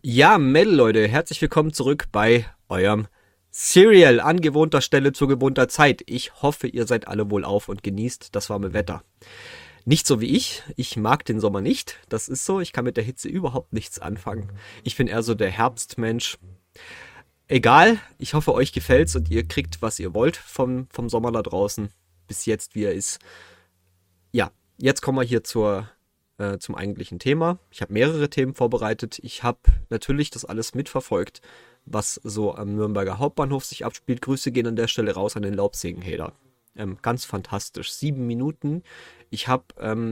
Ja, Mädel, Leute, herzlich willkommen zurück bei eurem Serial an gewohnter Stelle zu gewohnter Zeit. Ich hoffe, ihr seid alle wohlauf und genießt das warme Wetter. Nicht so wie ich. Ich mag den Sommer nicht. Das ist so. Ich kann mit der Hitze überhaupt nichts anfangen. Ich bin eher so der Herbstmensch. Egal. Ich hoffe, euch gefällt's und ihr kriegt, was ihr wollt vom Sommer da draußen. Bis jetzt, wie er ist. Ja, jetzt kommen wir hier zum eigentlichen Thema. Ich habe mehrere Themen vorbereitet. Ich habe natürlich das alles mitverfolgt, was so am Nürnberger Hauptbahnhof sich abspielt. Grüße gehen an der Stelle raus an den Laubsägenhater. Ganz fantastisch. 7 Minuten. Ich habe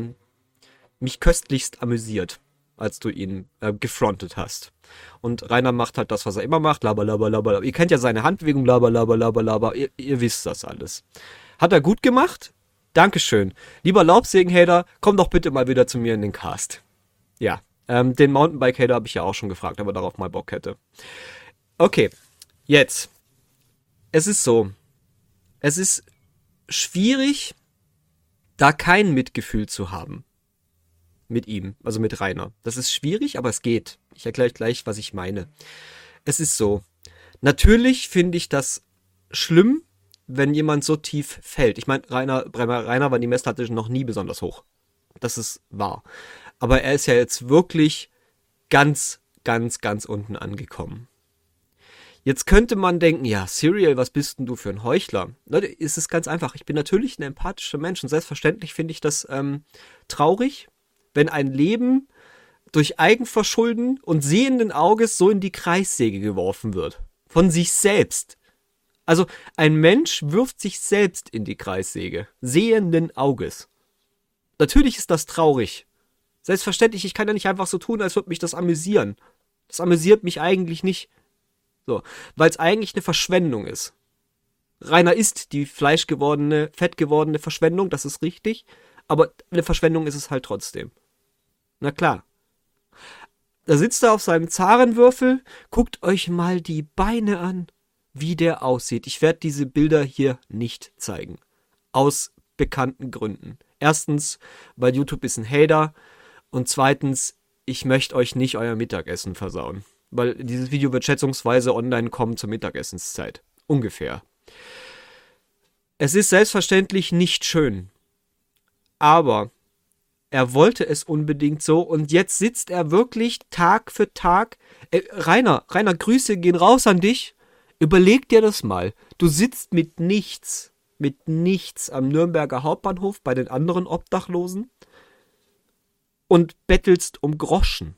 mich köstlichst amüsiert, als du ihn gefrontet hast. Und Rainer macht halt das, was er immer macht. Laber, laber, laber, laber. Ihr kennt ja seine Handbewegung. Laber, laber, laber, laber. Ihr wisst das alles. Hat er gut gemacht? Dankeschön. Lieber Laubsägenhater, komm doch bitte mal wieder zu mir in den Cast. Ja, den Mountainbike-Hater habe ich ja auch schon gefragt, ob er darauf mal Bock hätte. Okay, jetzt. Es ist so. Es ist schwierig, da kein Mitgefühl zu haben. Mit ihm, also mit Rainer. Das ist schwierig, aber es geht. Ich erkläre gleich, was ich meine. Es ist so. Natürlich finde ich das schlimm, wenn jemand so tief fällt. Ich meine, Rainer war die Messlatte noch nie besonders hoch. Das ist wahr. Aber er ist ja jetzt wirklich ganz, ganz, ganz unten angekommen. Jetzt könnte man denken, ja, Serial, was bist denn du für ein Heuchler? Leute, es ist ganz einfach. Ich bin natürlich ein empathischer Mensch und selbstverständlich finde ich das traurig, wenn ein Leben durch Eigenverschulden und sehenden Auges so in die Kreissäge geworfen wird. Von sich selbst. Also ein Mensch wirft sich selbst in die Kreissäge, sehenden Auges. Natürlich ist das traurig. Selbstverständlich, ich kann ja nicht einfach so tun, als würde mich das amüsieren. Das amüsiert mich eigentlich nicht. So, weil es eigentlich eine Verschwendung ist. Rainer ist die fleischgewordene, fettgewordene Verschwendung, das ist richtig. Aber eine Verschwendung ist es halt trotzdem. Na klar. Da sitzt er auf seinem Zarenwürfel, guckt euch mal die Beine an. Wie der aussieht. Ich werde diese Bilder hier nicht zeigen. Aus bekannten Gründen. Erstens, weil YouTube ist ein Hater. Und zweitens, ich möchte euch nicht euer Mittagessen versauen. Weil dieses Video wird schätzungsweise online kommen zur Mittagessenszeit. Ungefähr. Es ist selbstverständlich nicht schön. Aber er wollte es unbedingt so. Und jetzt sitzt er wirklich Tag für Tag. Rainer, Grüße gehen raus an dich. Überleg dir das mal. Du sitzt mit nichts am Nürnberger Hauptbahnhof bei den anderen Obdachlosen und bettelst um Groschen.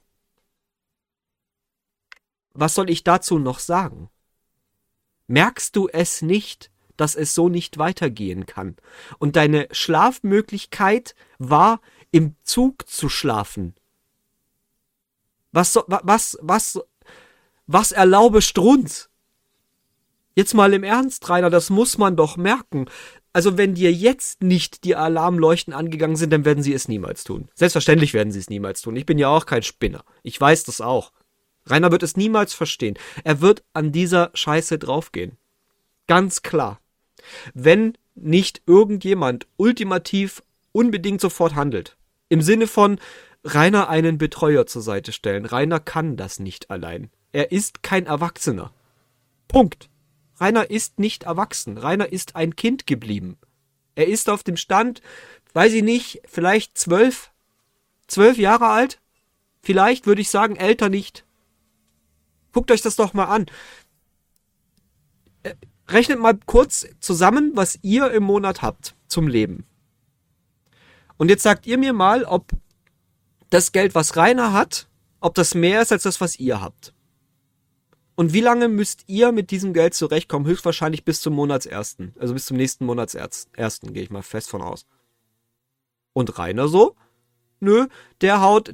Was soll ich dazu noch sagen? Merkst du es nicht, dass es so nicht weitergehen kann? Und deine Schlafmöglichkeit war, im Zug zu schlafen. Was erlaube Strunz? Jetzt mal im Ernst, Rainer, das muss man doch merken. Also wenn dir jetzt nicht die Alarmleuchten angegangen sind, dann werden sie es niemals tun. Selbstverständlich werden sie es niemals tun. Ich bin ja auch kein Spinner. Ich weiß das auch. Rainer wird es niemals verstehen. Er wird an dieser Scheiße draufgehen. Ganz klar. Wenn nicht irgendjemand ultimativ unbedingt sofort handelt. Im Sinne von Rainer einen Betreuer zur Seite stellen. Rainer kann das nicht allein. Er ist kein Erwachsener. Punkt. Rainer ist nicht erwachsen. Rainer ist ein Kind geblieben. Er ist auf dem Stand, weiß ich nicht, vielleicht 12 Jahre alt. Vielleicht würde ich sagen, älter nicht. Guckt euch das doch mal an. Rechnet mal kurz zusammen, was ihr im Monat habt zum Leben. Und jetzt sagt ihr mir mal, ob das Geld, was Rainer hat, ob das mehr ist als das, was ihr habt. Und wie lange müsst ihr mit diesem Geld zurechtkommen? Höchstwahrscheinlich bis zum Monatsersten. Also bis zum nächsten Monatsersten, gehe ich mal fest von aus. Und Rainer so? Nö, der haut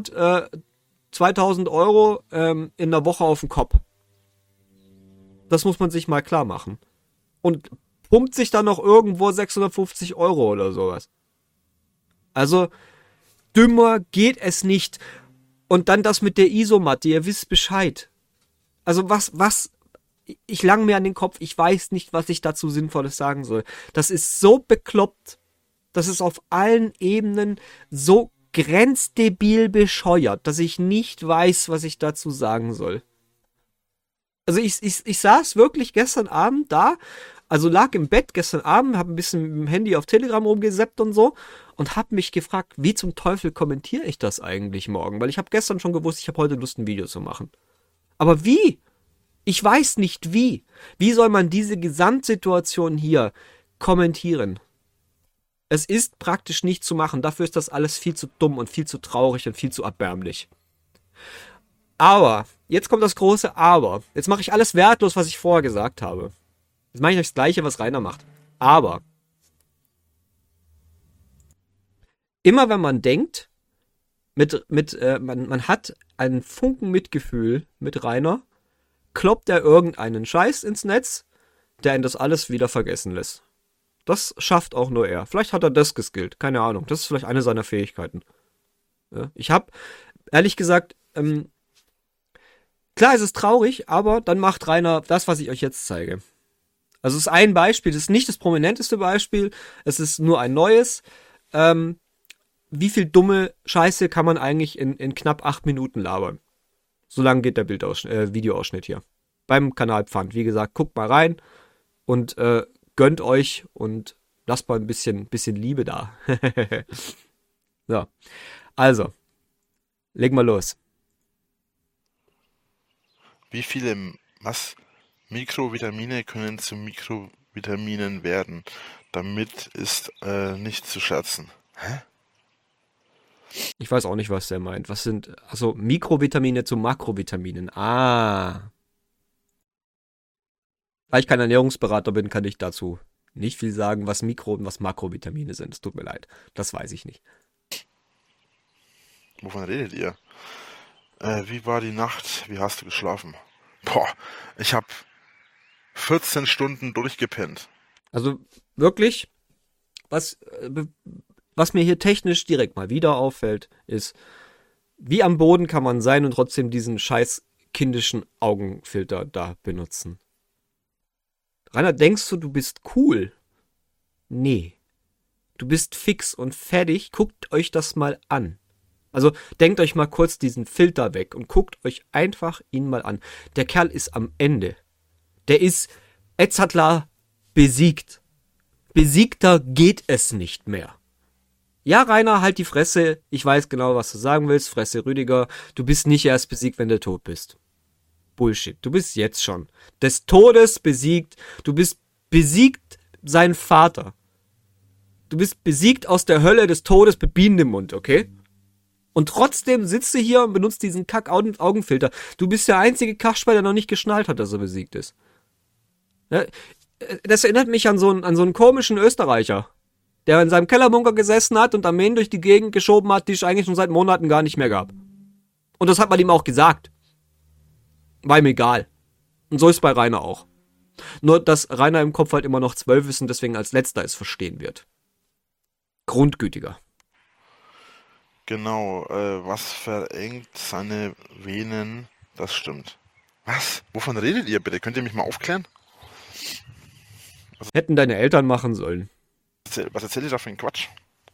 2000 Euro in der Woche auf den Kopf. Das muss man sich mal klar machen. Und pumpt sich dann noch irgendwo 650 Euro oder sowas. Also, dümmer geht es nicht. Und dann das mit der Isomatte, ihr wisst Bescheid. Also ich lang mir an den Kopf, ich weiß nicht, was ich dazu Sinnvolles sagen soll. Das ist so bekloppt, das ist auf allen Ebenen so grenzdebil bescheuert, dass ich nicht weiß, was ich dazu sagen soll. Also ich saß wirklich gestern Abend da, also lag im Bett gestern Abend, habe ein bisschen mit dem Handy auf Telegram rumgesappt und so und habe mich gefragt, wie zum Teufel kommentiere ich das eigentlich morgen? Weil ich habe gestern schon gewusst, ich habe heute Lust, ein Video zu machen. Aber wie? Ich weiß nicht wie. Wie soll man diese Gesamtsituation hier kommentieren? Es ist praktisch nicht zu machen. Dafür ist das alles viel zu dumm und viel zu traurig und viel zu erbärmlich. Aber, jetzt kommt das große Aber. Jetzt mache ich alles wertlos, was ich vorher gesagt habe. Jetzt mache ich euch das Gleiche, was Rainer macht. Aber, immer wenn man denkt, man hat einen Funken Mitgefühl mit Rainer, kloppt er irgendeinen Scheiß ins Netz, der ihn das alles wieder vergessen lässt. Das schafft auch nur er. Vielleicht hat er das geskillt, keine Ahnung. Das ist vielleicht eine seiner Fähigkeiten. Ja, ich habe, ehrlich gesagt, klar, es ist traurig, aber dann macht Rainer das, was ich euch jetzt zeige. Also es ist ein Beispiel, das ist nicht das prominenteste Beispiel, es ist nur ein neues. Wie viel dumme Scheiße kann man eigentlich in knapp 8 Minuten labern? So lang geht der Videoausschnitt hier. Beim Kanal Pfand. Wie gesagt, guckt mal rein und gönnt euch und lasst mal ein bisschen Liebe da. So, also, leg mal los. Wie viele Mikrovitamine können zu Mikrovitaminen werden? Damit ist nicht zu scherzen. Hä? Ich weiß auch nicht, was der meint. Was sind, also Mikrovitamine zu Makrovitaminen. Ah. Weil ich kein Ernährungsberater bin, kann ich dazu nicht viel sagen, was Mikro- und was Makrovitamine sind. Es tut mir leid. Das weiß ich nicht. Wovon redet ihr? Wie war die Nacht? Wie hast du geschlafen? Boah, ich habe 14 Stunden durchgepennt. Also wirklich, was mir hier technisch direkt mal wieder auffällt, ist, wie am Boden kann man sein und trotzdem diesen scheiß kindischen Augenfilter da benutzen. Rainer, denkst du bist cool? Nee. Du bist fix und fertig. Guckt euch das mal an. Also denkt euch mal kurz diesen Filter weg und guckt euch einfach ihn mal an. Der Kerl ist am Ende. Der ist Edzardlar besiegt. Besiegter geht es nicht mehr. Ja, Rainer, halt die Fresse. Ich weiß genau, was du sagen willst. Fresse Rüdiger. Du bist nicht erst besiegt, wenn du tot bist. Bullshit. Du bist jetzt schon des Todes besiegt. Du bist besiegt sein Vater. Du bist besiegt aus der Hölle des Todes mit Bienen im Mund, okay? Und trotzdem sitzt du hier und benutzt diesen Kack-Augenfilter. Du bist der einzige Kasper, der noch nicht geschnallt hat, dass er besiegt ist. Ja, das erinnert mich an so einen komischen Österreicher, der in seinem Kellerbunker gesessen hat und Armeen durch die Gegend geschoben hat, die es eigentlich schon seit Monaten gar nicht mehr gab. Und das hat man ihm auch gesagt. War ihm egal. Und so ist es bei Rainer auch. Nur, dass Rainer im Kopf halt immer noch 12 ist und deswegen als Letzter es verstehen wird. Grundgütiger. Genau, was verengt seine Venen? Das stimmt. Was? Wovon redet ihr bitte? Könnt ihr mich mal aufklären? Hätten deine Eltern machen sollen. Was erzählt ihr da für einen Quatsch?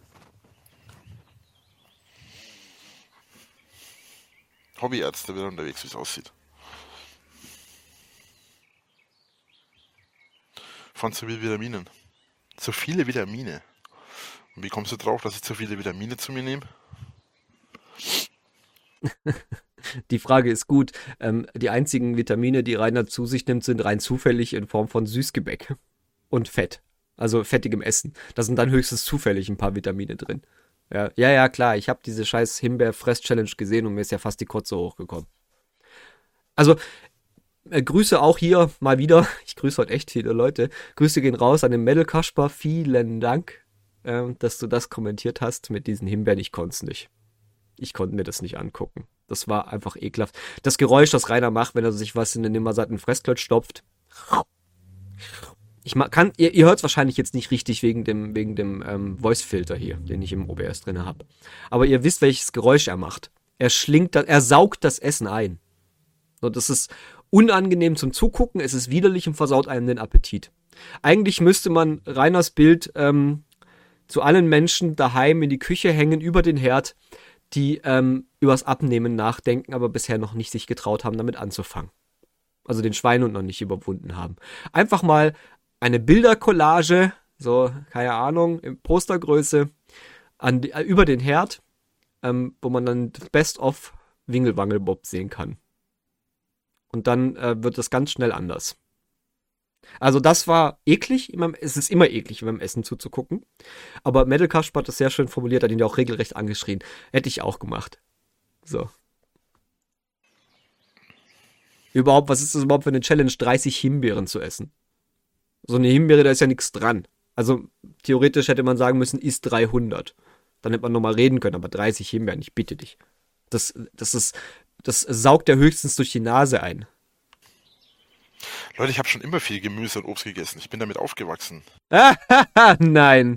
Hobbyärzte wieder unterwegs, wie es aussieht. Von zu viel Vitaminen. Zu viele Vitamine. Und wie kommst du drauf, dass ich zu viele Vitamine zu mir nehme? Die Frage ist gut. Die einzigen Vitamine, die Rainer zu sich nimmt, sind rein zufällig in Form von Süßgebäck und Fett. Also fettigem Essen. Da sind dann höchstens zufällig ein paar Vitamine drin. Ja, klar. Ich habe diese scheiß Himbeer-Fress-Challenge gesehen und mir ist ja fast die Kotze hochgekommen. Also, Grüße auch hier mal wieder. Ich grüße heute echt viele Leute. Grüße gehen raus an den Metal Kasper. Vielen Dank, dass du das kommentiert hast mit diesen Himbeeren. Ich konnte es nicht. Ich konnte mir das nicht angucken. Das war einfach ekelhaft. Das Geräusch, das Rainer macht, wenn er sich was in den nimmersatten Fressklotz stopft. Ihr hört es wahrscheinlich jetzt nicht richtig wegen dem Voice-Filter hier, den ich im OBS drin habe. Aber ihr wisst, welches Geräusch er macht. Er saugt das Essen ein. Und das ist unangenehm zum Zugucken, es ist widerlich und versaut einem den Appetit. Eigentlich müsste man Rainers Bild zu allen Menschen daheim in die Küche hängen über den Herd, die übers Abnehmen nachdenken, aber bisher noch nicht sich getraut haben, damit anzufangen. Also den Schweinehund noch nicht überwunden haben. Einfach mal eine Bildercollage, so, keine Ahnung, in Postergröße, über den Herd, wo man dann Best-of Wingelwangelbob sehen kann. Und dann wird das ganz schnell anders. Also das war eklig, es ist immer eklig, beim Essen zuzugucken. Aber Metal Kasper hat das sehr schön formuliert, hat ihn ja auch regelrecht angeschrien. Hätte ich auch gemacht. So. Überhaupt, was ist das überhaupt für eine Challenge, 30 Himbeeren zu essen? So eine Himbeere, da ist ja nichts dran. Also theoretisch hätte man sagen müssen, isst 300. Dann hätte man nochmal reden können, aber 30 Himbeeren, ich bitte dich. Das saugt ja höchstens durch die Nase ein. Leute, ich habe schon immer viel Gemüse und Obst gegessen. Ich bin damit aufgewachsen. Nein.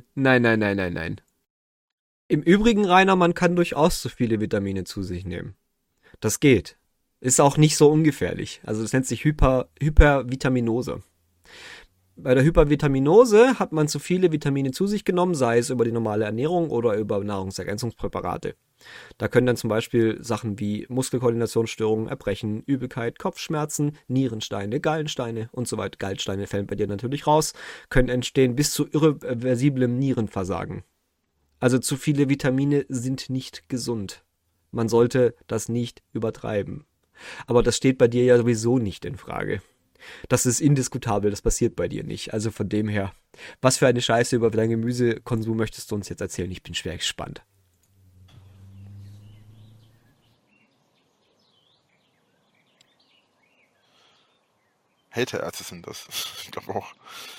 Im Übrigen, Rainer, man kann durchaus so viele Vitamine zu sich nehmen. Das geht. Ist auch nicht so ungefährlich. Also das nennt sich Hypervitaminose. Bei der Hypervitaminose hat man zu viele Vitamine zu sich genommen, sei es über die normale Ernährung oder über Nahrungsergänzungspräparate. Da können dann zum Beispiel Sachen wie Muskelkoordinationsstörungen, Erbrechen, Übelkeit, Kopfschmerzen, Nierensteine, Gallensteine und so weiter, Gallensteine fällen bei dir natürlich raus, können entstehen bis zu irreversiblem Nierenversagen. Also zu viele Vitamine sind nicht gesund. Man sollte das nicht übertreiben. Aber das steht bei dir ja sowieso nicht in Frage. Das ist indiskutabel, das passiert bei dir nicht. Also von dem her, was für eine Scheiße über deinen Gemüsekonsum möchtest du uns jetzt erzählen? Ich bin schwer gespannt. Haterärzte sind das. Ich glaube auch.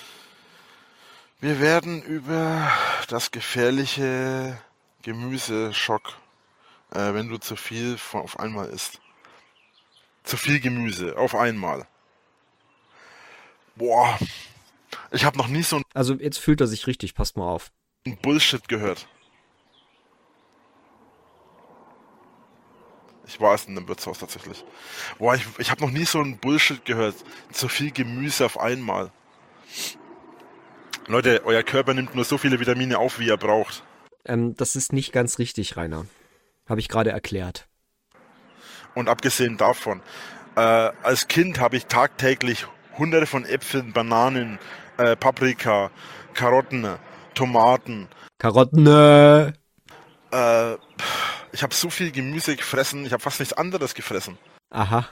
Wir werden über das gefährliche Gemüseschock, wenn du zu viel auf einmal isst. Zu viel Gemüse auf einmal. Boah, ich habe noch nie so Also jetzt fühlt er sich richtig, passt mal auf. ein Bullshit gehört. Ich war es in einem Wirtshaus tatsächlich. Boah, ich habe noch nie so ein Bullshit gehört. Zu viel Gemüse auf einmal. Leute, euer Körper nimmt nur so viele Vitamine auf, wie er braucht. Das ist nicht ganz richtig, Rainer. Habe ich gerade erklärt. Und abgesehen davon, als Kind habe ich tagtäglich hunderte von Äpfeln, Bananen, Paprika, Karotten, Tomaten. Karotten. Ich habe so viel Gemüse gefressen, ich habe fast nichts anderes gefressen. Aha.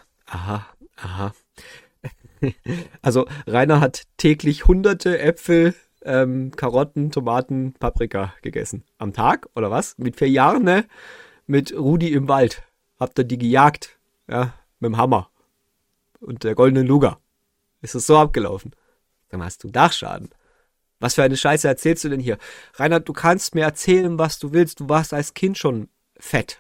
Also Rainer hat täglich hunderte Äpfel, Karotten, Tomaten, Paprika gegessen. Am Tag, oder was? Mit 4 Jahren, ne? Mit Rudi im Wald. Habt ihr die gejagt? Ja, mit dem Hammer. Und der goldenen Luger. Ist es so abgelaufen? Dann hast du Dachschaden. Was für eine Scheiße erzählst du denn hier? Rainer, du kannst mir erzählen, was du willst. Du warst als Kind schon fett.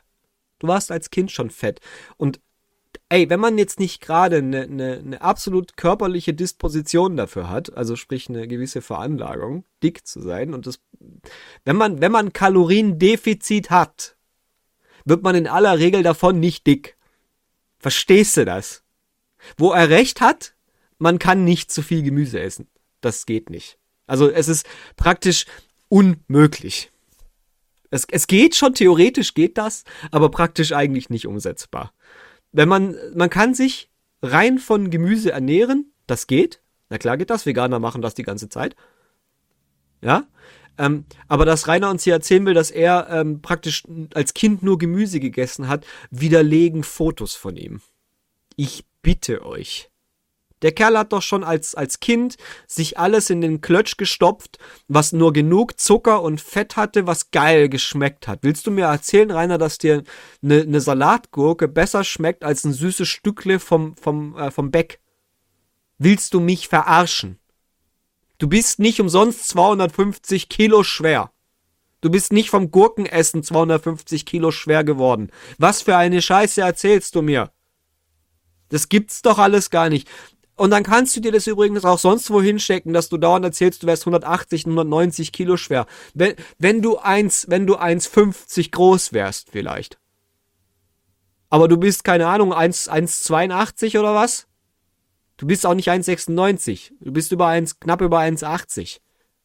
Und ey, wenn man jetzt nicht gerade eine absolut körperliche Disposition dafür hat, also sprich eine gewisse Veranlagung, dick zu sein, und das, wenn man Kaloriendefizit hat, wird man in aller Regel davon nicht dick. Verstehst du das? Wo er recht hat, man kann nicht zu viel Gemüse essen. Das geht nicht. Also es ist praktisch unmöglich. Es geht schon, theoretisch geht das, aber praktisch eigentlich nicht umsetzbar. Wenn man kann sich rein von Gemüse ernähren, das geht. Na klar geht das, Veganer machen das die ganze Zeit. Ja, aber dass Rainer uns hier erzählen will, dass er praktisch als Kind nur Gemüse gegessen hat, widerlegen Fotos von ihm. Ich bitte euch. Der Kerl hat doch schon als Kind sich alles in den Klötsch gestopft, was nur genug Zucker und Fett hatte, was geil geschmeckt hat. Willst du mir erzählen, Rainer, dass dir eine Salatgurke besser schmeckt als ein süßes Stückle vom Beck? Willst du mich verarschen? Du bist nicht umsonst 250 Kilo schwer. Du bist nicht vom Gurkenessen 250 Kilo schwer geworden. Was für eine Scheiße erzählst du mir? Das gibt's doch alles gar nicht. Und dann kannst du dir das übrigens auch sonst wo hinstecken, dass du dauernd erzählst, du wärst 180, 190 Kilo schwer. Wenn du 1,50 groß wärst vielleicht. Aber du bist, keine Ahnung, 1,82 oder was? Du bist auch nicht 1,96. Du bist knapp über 1,80.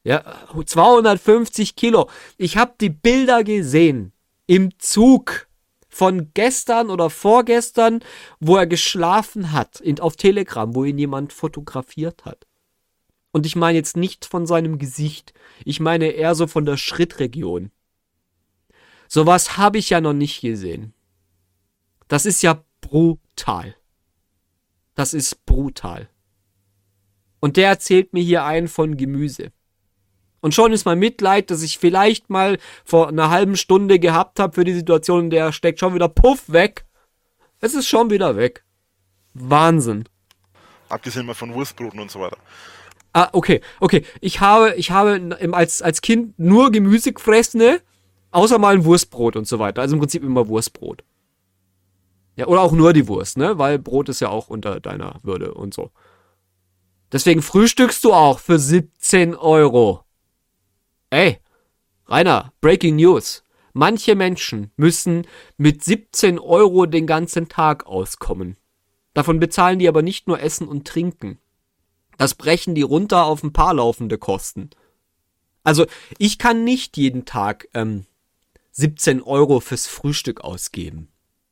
Ja, 250 Kilo. Ich habe die Bilder gesehen im Zug von gestern oder vorgestern, wo er geschlafen hat, auf Telegram, wo ihn jemand fotografiert hat. Und ich meine jetzt nicht von seinem Gesicht. Ich meine eher so von der Schrittregion. Sowas habe ich ja noch nicht gesehen. Das ist ja brutal. Das ist brutal. Und der erzählt mir hier einen von Gemüse. Und schon ist mein Mitleid, dass ich vielleicht mal vor einer halben Stunde gehabt habe für die Situation, in der steckt schon wieder puff weg. Es ist schon wieder weg. Wahnsinn. Abgesehen mal von Wurstbroten und so weiter. Ah, okay. Ich habe als Kind nur Gemüse gefressen, ne? Außer mal ein Wurstbrot und so weiter. Also im Prinzip immer Wurstbrot. Ja, oder auch nur die Wurst, ne? Weil Brot ist ja auch unter deiner Würde und so. Deswegen frühstückst du auch für 17 Euro. Ey, Rainer, Breaking News. Manche Menschen müssen mit 17 Euro den ganzen Tag auskommen. Davon bezahlen die aber nicht nur Essen und Trinken. Das brechen die runter auf ein paar laufende Kosten. Also, ich kann nicht jeden Tag 17 Euro fürs Frühstück ausgeben.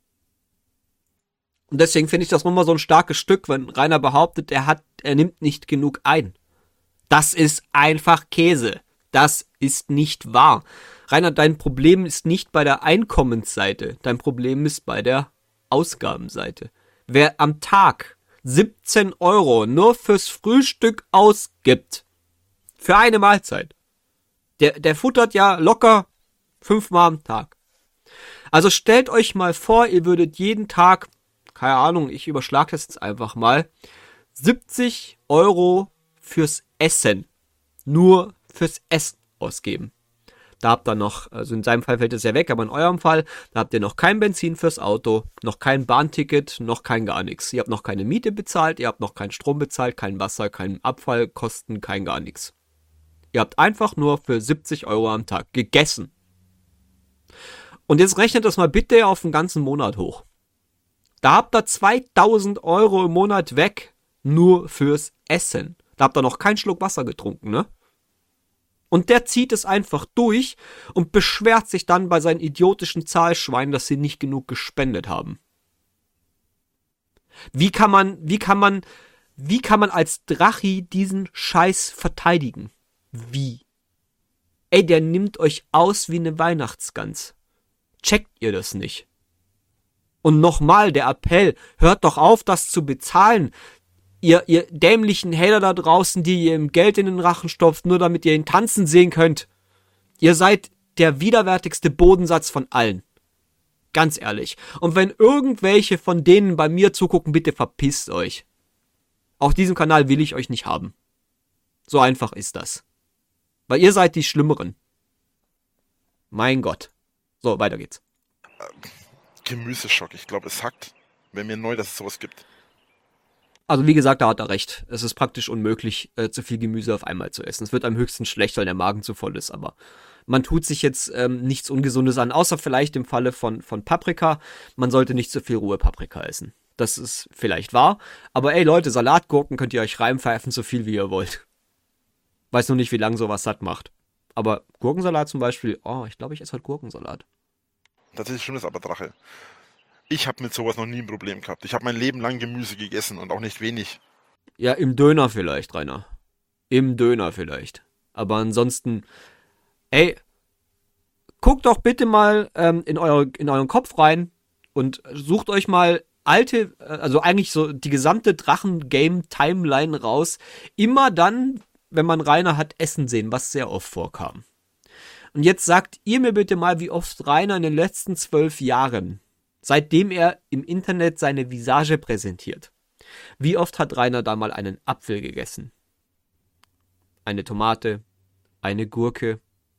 Und deswegen finde ich das nochmal so ein starkes Stück, wenn Rainer behauptet, er nimmt nicht genug ein. Das ist einfach Käse. Das ist nicht wahr. Rainer, dein Problem ist nicht bei der Einkommensseite. Dein Problem ist bei der Ausgabenseite. Wer am Tag 17 Euro nur fürs Frühstück ausgibt, für eine Mahlzeit, der futtert ja locker 5-mal am Tag. Also stellt euch mal vor, ihr würdet jeden Tag, keine Ahnung, ich überschlage das jetzt einfach mal, 70 Euro fürs Essen, nur fürs Essen ausgeben. Da habt ihr noch, also in seinem Fall fällt es ja weg, aber in eurem Fall, da habt ihr noch kein Benzin fürs Auto, noch kein Bahnticket, noch kein gar nichts. Ihr habt noch keine Miete bezahlt, ihr habt noch keinen Strom bezahlt, kein Wasser, kein Abfallkosten, kein gar nichts. Ihr habt einfach nur für 70 Euro am Tag gegessen. Und jetzt rechnet das mal bitte auf den ganzen Monat hoch. Da habt ihr 2000 Euro im Monat weg, nur fürs Essen. Da habt ihr noch keinen Schluck Wasser getrunken, ne? Und der zieht es einfach durch und beschwert sich dann bei seinen idiotischen Zahlschweinen, dass sie nicht genug gespendet haben. Wie kann man als Drachi diesen Scheiß verteidigen? Wie? Ey, der nimmt euch aus wie eine Weihnachtsgans. Checkt ihr das nicht? Und nochmal der Appell, hört doch auf, das zu bezahlen. Ihr dämlichen Hater da draußen, die ihr ihm Geld in den Rachen stopft, nur damit ihr ihn tanzen sehen könnt. Ihr seid der widerwärtigste Bodensatz von allen. Ganz ehrlich. Und wenn irgendwelche von denen bei mir zugucken, bitte verpisst euch. Auf diesem Kanal will ich euch nicht haben. So einfach ist das. Weil ihr seid die Schlimmeren. Mein Gott. So, weiter geht's. Gemüseschock. Ich glaube, es hackt, wenn mir neu, dass es sowas gibt. Also wie gesagt, da hat er recht. Es ist praktisch unmöglich, zu viel Gemüse auf einmal zu essen. Es wird einem höchstens schlecht, weil der Magen zu voll ist. Aber man tut sich jetzt nichts Ungesundes an, außer vielleicht im Falle von Paprika. Man sollte nicht zu viel rohe Paprika essen. Das ist vielleicht wahr. Aber ey Leute, Salatgurken könnt ihr euch reinpfeifen, so viel wie ihr wollt. Weiß nur nicht, wie lange sowas satt macht. Aber Gurkensalat zum Beispiel, ich glaube, ich esse heute Gurkensalat. Tatsächlich stimmt es aber, Drache. Ich habe mit sowas noch nie ein Problem gehabt. Ich habe mein Leben lang Gemüse gegessen und auch nicht wenig. Ja, im Döner vielleicht, Rainer. Im Döner vielleicht. Aber ansonsten, ey, guckt doch bitte mal in euren Kopf rein und sucht euch mal alte, also eigentlich so die gesamte Drachen-Game-Timeline raus. Immer dann, wenn man Rainer hat essen sehen, was sehr oft vorkam. Und jetzt sagt ihr mir bitte mal, wie oft Rainer in den letzten 12 Jahren, seitdem er im Internet seine Visage präsentiert, wie oft hat Rainer da mal einen Apfel gegessen? Eine Tomate, eine Gurke,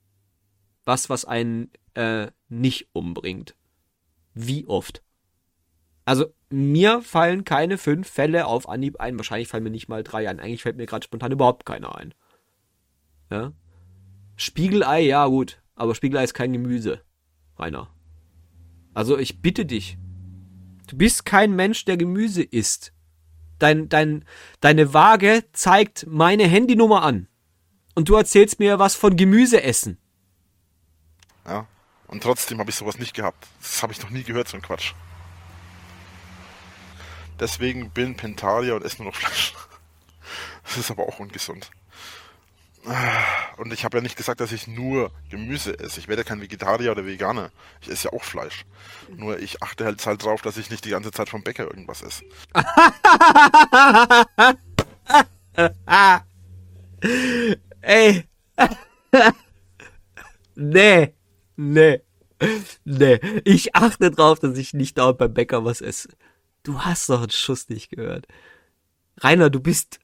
was einen nicht umbringt. Wie oft? Also mir fallen keine 5 Fälle auf Anhieb ein, wahrscheinlich fallen mir nicht mal 3 ein, eigentlich fällt mir gerade spontan überhaupt keiner ein. Ja? Spiegelei, ja gut, aber Spiegelei ist kein Gemüse, Rainer. Also ich bitte dich, du bist kein Mensch, der Gemüse isst. Deine Waage zeigt meine Handynummer an. Und du erzählst mir was von Gemüse essen. Ja. Und trotzdem habe ich sowas nicht gehabt. Das habe ich noch nie gehört, so ein Quatsch. Deswegen bin Pentarier und esse nur noch Fleisch. Das ist aber auch ungesund. Und ich habe ja nicht gesagt, dass ich nur Gemüse esse. Ich werde ja kein Vegetarier oder Veganer. Ich esse ja auch Fleisch. Nur ich achte halt drauf, dass ich nicht die ganze Zeit vom Bäcker irgendwas esse. Ey. Nee. Ich achte drauf, dass ich nicht dauernd beim Bäcker was esse. Du hast doch einen Schuss nicht gehört. Rainer, du bist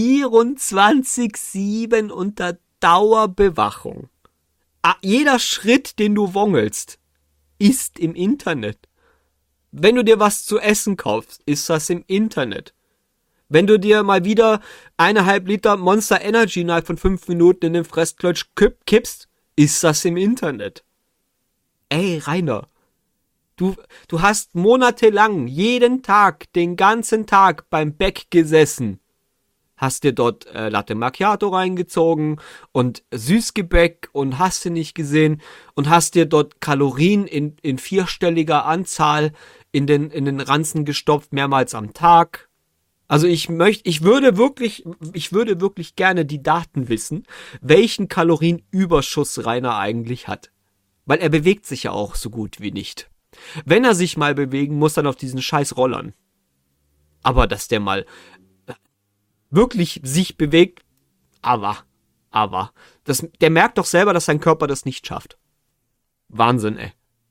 24/7 unter Dauerbewachung. Jeder Schritt, den du wongelst, ist im Internet. Wenn du dir was zu essen kaufst, ist das im Internet. Wenn du dir mal wieder 1,5 Liter Monster Energy innerhalb von 5 Minuten in den Fressklotsch kippst, ist das im Internet. Ey, Rainer, du hast monatelang, jeden Tag, den ganzen Tag beim Bäck gesessen. Hast dir dort Latte Macchiato reingezogen und Süßgebäck und hast du nicht gesehen und hast dir dort Kalorien in 4-stelliger Anzahl in den Ranzen gestopft, mehrmals am Tag. Also ich würde wirklich gerne die Daten wissen, welchen Kalorienüberschuss Rainer eigentlich hat. Weil er bewegt sich ja auch so gut wie nicht. Wenn er sich mal bewegen muss, dann auf diesen scheiß Rollern. Aber dass der mal wirklich sich bewegt, aber. Der merkt doch selber, dass sein Körper das nicht schafft. Wahnsinn, ey.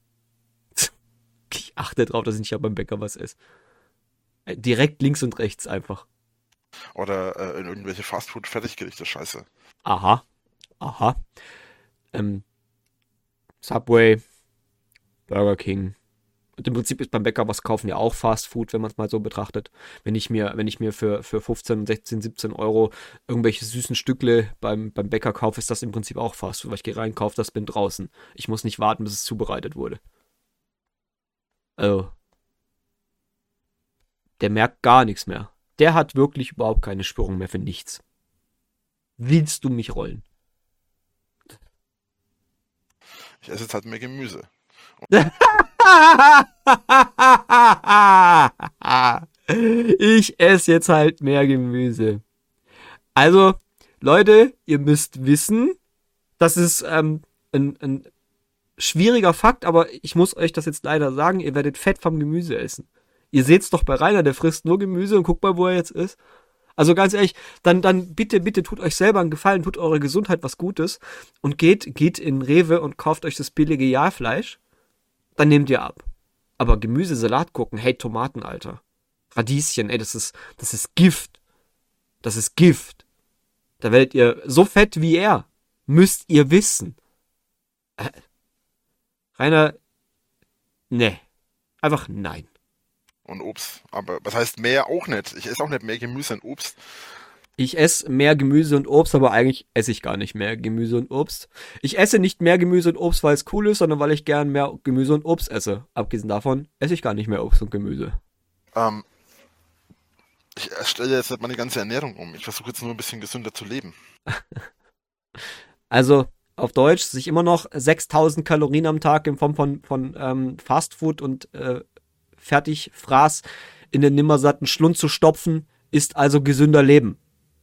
Ich achte drauf, dass ich nicht auch beim Bäcker was esse. Direkt links und rechts einfach. Oder in irgendwelche Fastfood-Fertiggerichte, scheiße. Aha. Subway, Burger King. Und im Prinzip ist beim Bäcker was kaufen ja auch Fast Food, wenn man es mal so betrachtet. Wenn ich mir für 15, 16, 17 Euro irgendwelche süßen Stückle beim Bäcker kaufe, ist das im Prinzip auch Fast Food, weil ich gehe rein, kaufe das, bin draußen. Ich muss nicht warten, bis es zubereitet wurde. Also, der merkt gar nichts mehr. Der hat wirklich überhaupt keine Spürung mehr für nichts. Willst du mich rollen? Ich esse jetzt halt mehr Gemüse. Ich esse jetzt halt mehr Gemüse. Also, Leute, ihr müsst wissen, das ist ein schwieriger Fakt, aber ich muss euch das jetzt leider sagen, ihr werdet Fett vom Gemüse essen. Ihr seht's doch bei Rainer, der frisst nur Gemüse und guckt mal, wo er jetzt ist. Also ganz ehrlich, dann bitte tut euch selber einen Gefallen, tut eurer Gesundheit was Gutes und geht in Rewe und kauft euch das billige Jahrfleisch. Dann nehmt ihr ab. Aber Gemüse, Salat gucken, hey, Tomaten, Alter. Radieschen, ey, das ist Gift. Das ist Gift. Da werdet ihr so fett wie er. Müsst ihr wissen. Rainer, ne. Einfach nein. Und Obst. Aber was heißt mehr auch nicht? Ich esse auch nicht mehr Gemüse und Obst. Ich esse mehr Gemüse und Obst, aber eigentlich esse ich gar nicht mehr Gemüse und Obst. Ich esse nicht mehr Gemüse und Obst, weil es cool ist, sondern weil ich gern mehr Gemüse und Obst esse. Abgesehen davon esse ich gar nicht mehr Obst und Gemüse. Ich stelle jetzt meine ganze Ernährung um. Ich versuche jetzt nur ein bisschen gesünder zu leben. Also auf Deutsch, sich immer noch 6000 Kalorien am Tag in Form von Fastfood und Fertigfraß in den nimmersatten Schlund zu stopfen, ist also gesünder Leben.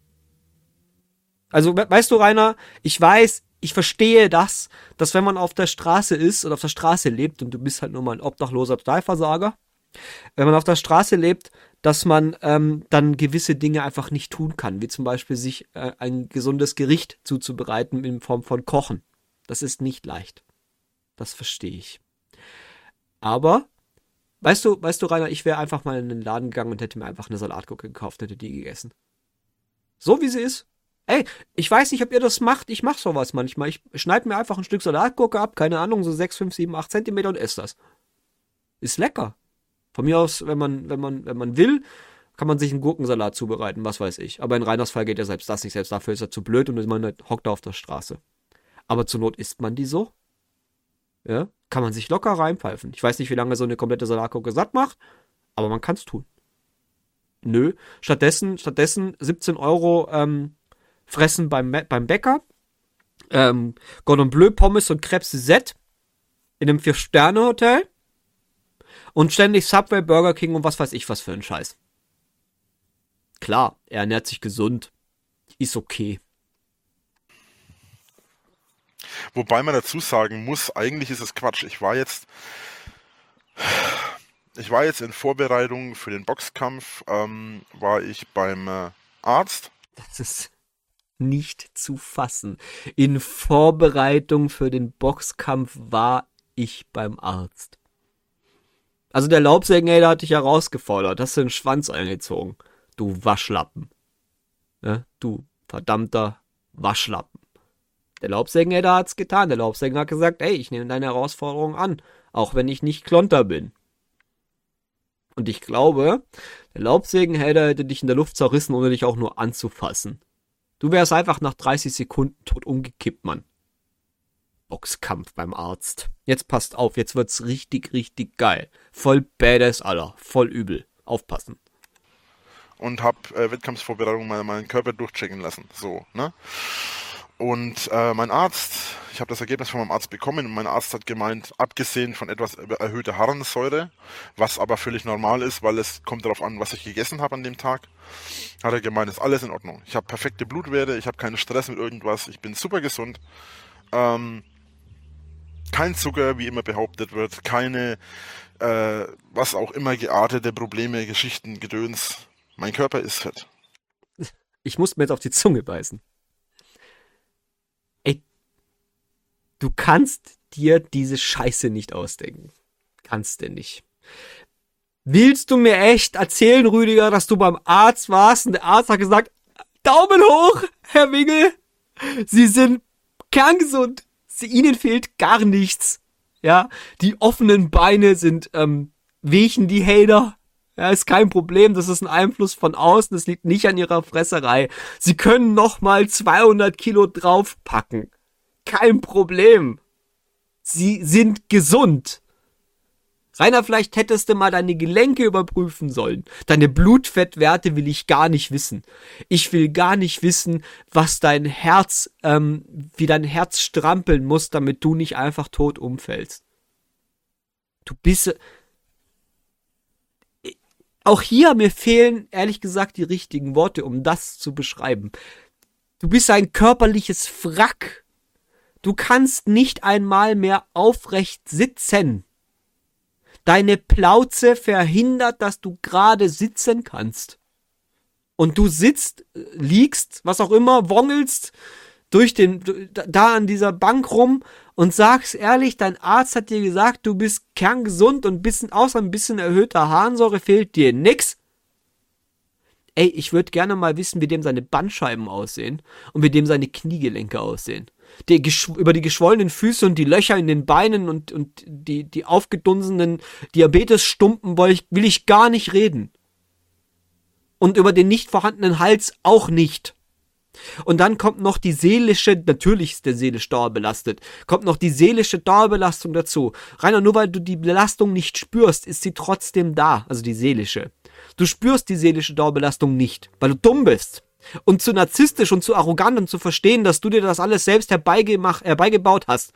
Also, weißt du, Rainer, ich verstehe das, dass wenn man auf der Straße ist oder auf der Straße lebt und du bist halt nur mal ein obdachloser Totalversager, wenn man auf der Straße lebt, dass man dann gewisse Dinge einfach nicht tun kann, wie zum Beispiel sich ein gesundes Gericht zuzubereiten in Form von Kochen. Das ist nicht leicht. Das verstehe ich. Aber Weißt du, Rainer, ich wäre einfach mal in den Laden gegangen und hätte mir einfach eine Salatgurke gekauft, hätte die gegessen. So wie sie ist. Ey, ich weiß nicht, ob ihr das macht. Ich mach sowas manchmal. Ich schneide mir einfach ein Stück Salatgurke ab, keine Ahnung, so 6, 5, 7, 8 Zentimeter und esse das. Ist lecker. Von mir aus, wenn man will, kann man sich einen Gurkensalat zubereiten, was weiß ich. Aber in Reiners Fall geht ja selbst das nicht. Selbst dafür ist er zu blöd und man hockt da auf der Straße. Aber zur Not isst man die so. Ja, kann man sich locker reinpfeifen. Ich weiß nicht, wie lange so eine komplette Salatgurke satt macht, aber man kann es tun. Nö, stattdessen 17 Euro fressen beim Bäcker, Cordon Bleu, Pommes und Crêpes Suzette in einem 4-Sterne-Hotel und ständig Subway, Burger King und was weiß ich was für ein Scheiß. Klar, er ernährt sich gesund. Ist okay. Wobei man dazu sagen muss, eigentlich ist es Quatsch. Ich war jetzt in Vorbereitung für den Boxkampf, war ich beim Arzt. Das ist nicht zu fassen. In Vorbereitung für den Boxkampf war ich beim Arzt. Also der Laubsägenhater hat dich herausgefordert. Hast du den Schwanz eingezogen. Du Waschlappen. Ja, du verdammter Waschlappen. Der Laubsägenhater hat's getan. Der Laubsägen hat gesagt, ey, ich nehme deine Herausforderung an. Auch wenn ich nicht Klonter bin. Und ich glaube, der Laubsägenhater hätte dich in der Luft zerrissen, ohne dich auch nur anzufassen. Du wärst einfach nach 30 Sekunden tot umgekippt, Mann. Boxkampf beim Arzt. Jetzt passt auf, jetzt wird's richtig, richtig geil. Voll badass, Alter. Voll übel. Aufpassen. Und hab Wettkampfsvorbereitung meinen Körper durchchecken lassen. So, ne? Und mein Arzt, ich habe das Ergebnis von meinem Arzt bekommen und mein Arzt hat gemeint, abgesehen von etwas erhöhter Harnsäure, was aber völlig normal ist, weil es kommt darauf an, was ich gegessen habe an dem Tag, hat er gemeint, ist alles in Ordnung. Ich habe perfekte Blutwerte, ich habe keinen Stress mit irgendwas, ich bin super gesund. Kein Zucker, wie immer behauptet wird, keine, was auch immer, geartete Probleme, Geschichten, Gedöns. Mein Körper ist fit. Ich muss mir jetzt auf die Zunge beißen. Ey, du kannst dir diese Scheiße nicht ausdenken. Kannst du nicht. Willst du mir echt erzählen, Rüdiger, dass du beim Arzt warst und der Arzt hat gesagt, Daumen hoch, Herr Wingel, Sie sind kerngesund. Ihnen fehlt gar nichts. Ja, die offenen Beine sind, weichen die Hater. Ja, ist kein Problem, das ist ein Einfluss von außen, das liegt nicht an ihrer Fresserei. Sie können nochmal 200 Kilo draufpacken. Kein Problem. Sie sind gesund. Rainer, vielleicht hättest du mal deine Gelenke überprüfen sollen. Deine Blutfettwerte will ich gar nicht wissen. Ich will gar nicht wissen, was dein Herz, wie dein Herz strampeln muss, damit du nicht einfach tot umfällst. Du bist... Auch hier, mir fehlen, ehrlich gesagt, die richtigen Worte, um das zu beschreiben. Du bist ein körperliches Wrack. Du kannst nicht einmal mehr aufrecht sitzen. Deine Plauze verhindert, dass du gerade sitzen kannst. Und du sitzt, liegst, was auch immer, wongelst da an dieser Bank rum und sagst ehrlich, dein Arzt hat dir gesagt, du bist kerngesund und außer ein bisschen erhöhter Harnsäure fehlt dir nix. Ey, ich würde gerne mal wissen, wie dem seine Bandscheiben aussehen und wie dem seine Kniegelenke aussehen. Über die geschwollenen Füße und die Löcher in den Beinen und die aufgedunsenen Diabetesstumpen will ich gar nicht reden. Und über den nicht vorhandenen Hals auch nicht. Und dann kommt noch die seelische, natürlich ist der seelisch dauerbelastet, kommt noch die seelische Dauerbelastung dazu. Rainer, nur weil du die Belastung nicht spürst, ist sie trotzdem da, also die seelische. Du spürst die seelische Dauerbelastung nicht, weil du dumm bist. Und zu narzisstisch und zu arrogant und zu verstehen, dass du dir das alles selbst herbeigebaut hast.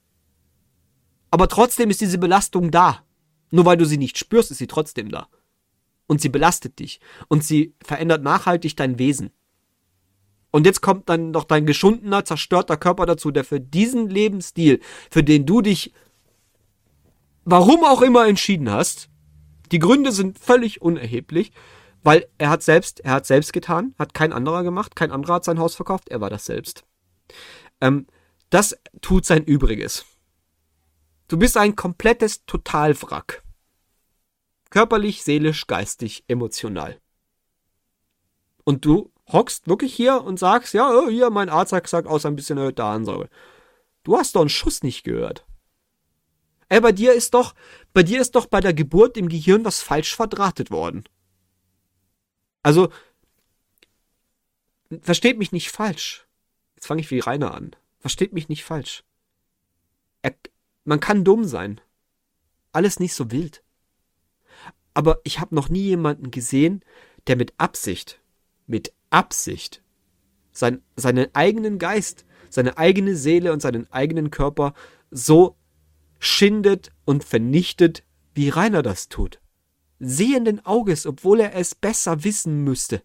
Aber trotzdem ist diese Belastung da. Nur weil du sie nicht spürst, ist sie trotzdem da. Und sie belastet dich. Und sie verändert nachhaltig dein Wesen. Und jetzt kommt dann noch dein geschundener, zerstörter Körper dazu, der für diesen Lebensstil, für den du dich, warum auch immer, entschieden hast, die Gründe sind völlig unerheblich, weil er hat selbst getan, hat kein anderer gemacht, kein anderer hat sein Haus verkauft, er war das selbst. Das tut sein Übriges. Du bist ein komplettes Totalwrack. Körperlich, seelisch, geistig, emotional. Und du hockst wirklich hier und sagst, ja, hier, mein Arzt hat gesagt, außer ein bisschen erhöhter Harnsäure. Du hast doch einen Schuss nicht gehört. Ey, bei dir ist doch bei der Geburt im Gehirn was falsch verdrahtet worden. Also, versteht mich nicht falsch. Jetzt fange ich wie Rainer an. Versteht mich nicht falsch. Man kann dumm sein. Alles nicht so wild. Aber ich habe noch nie jemanden gesehen, der mit Absicht seinen eigenen Geist, seine eigene Seele und seinen eigenen Körper so schindet und vernichtet, wie Rainer das tut. Sehenden Auges, obwohl er es besser wissen müsste.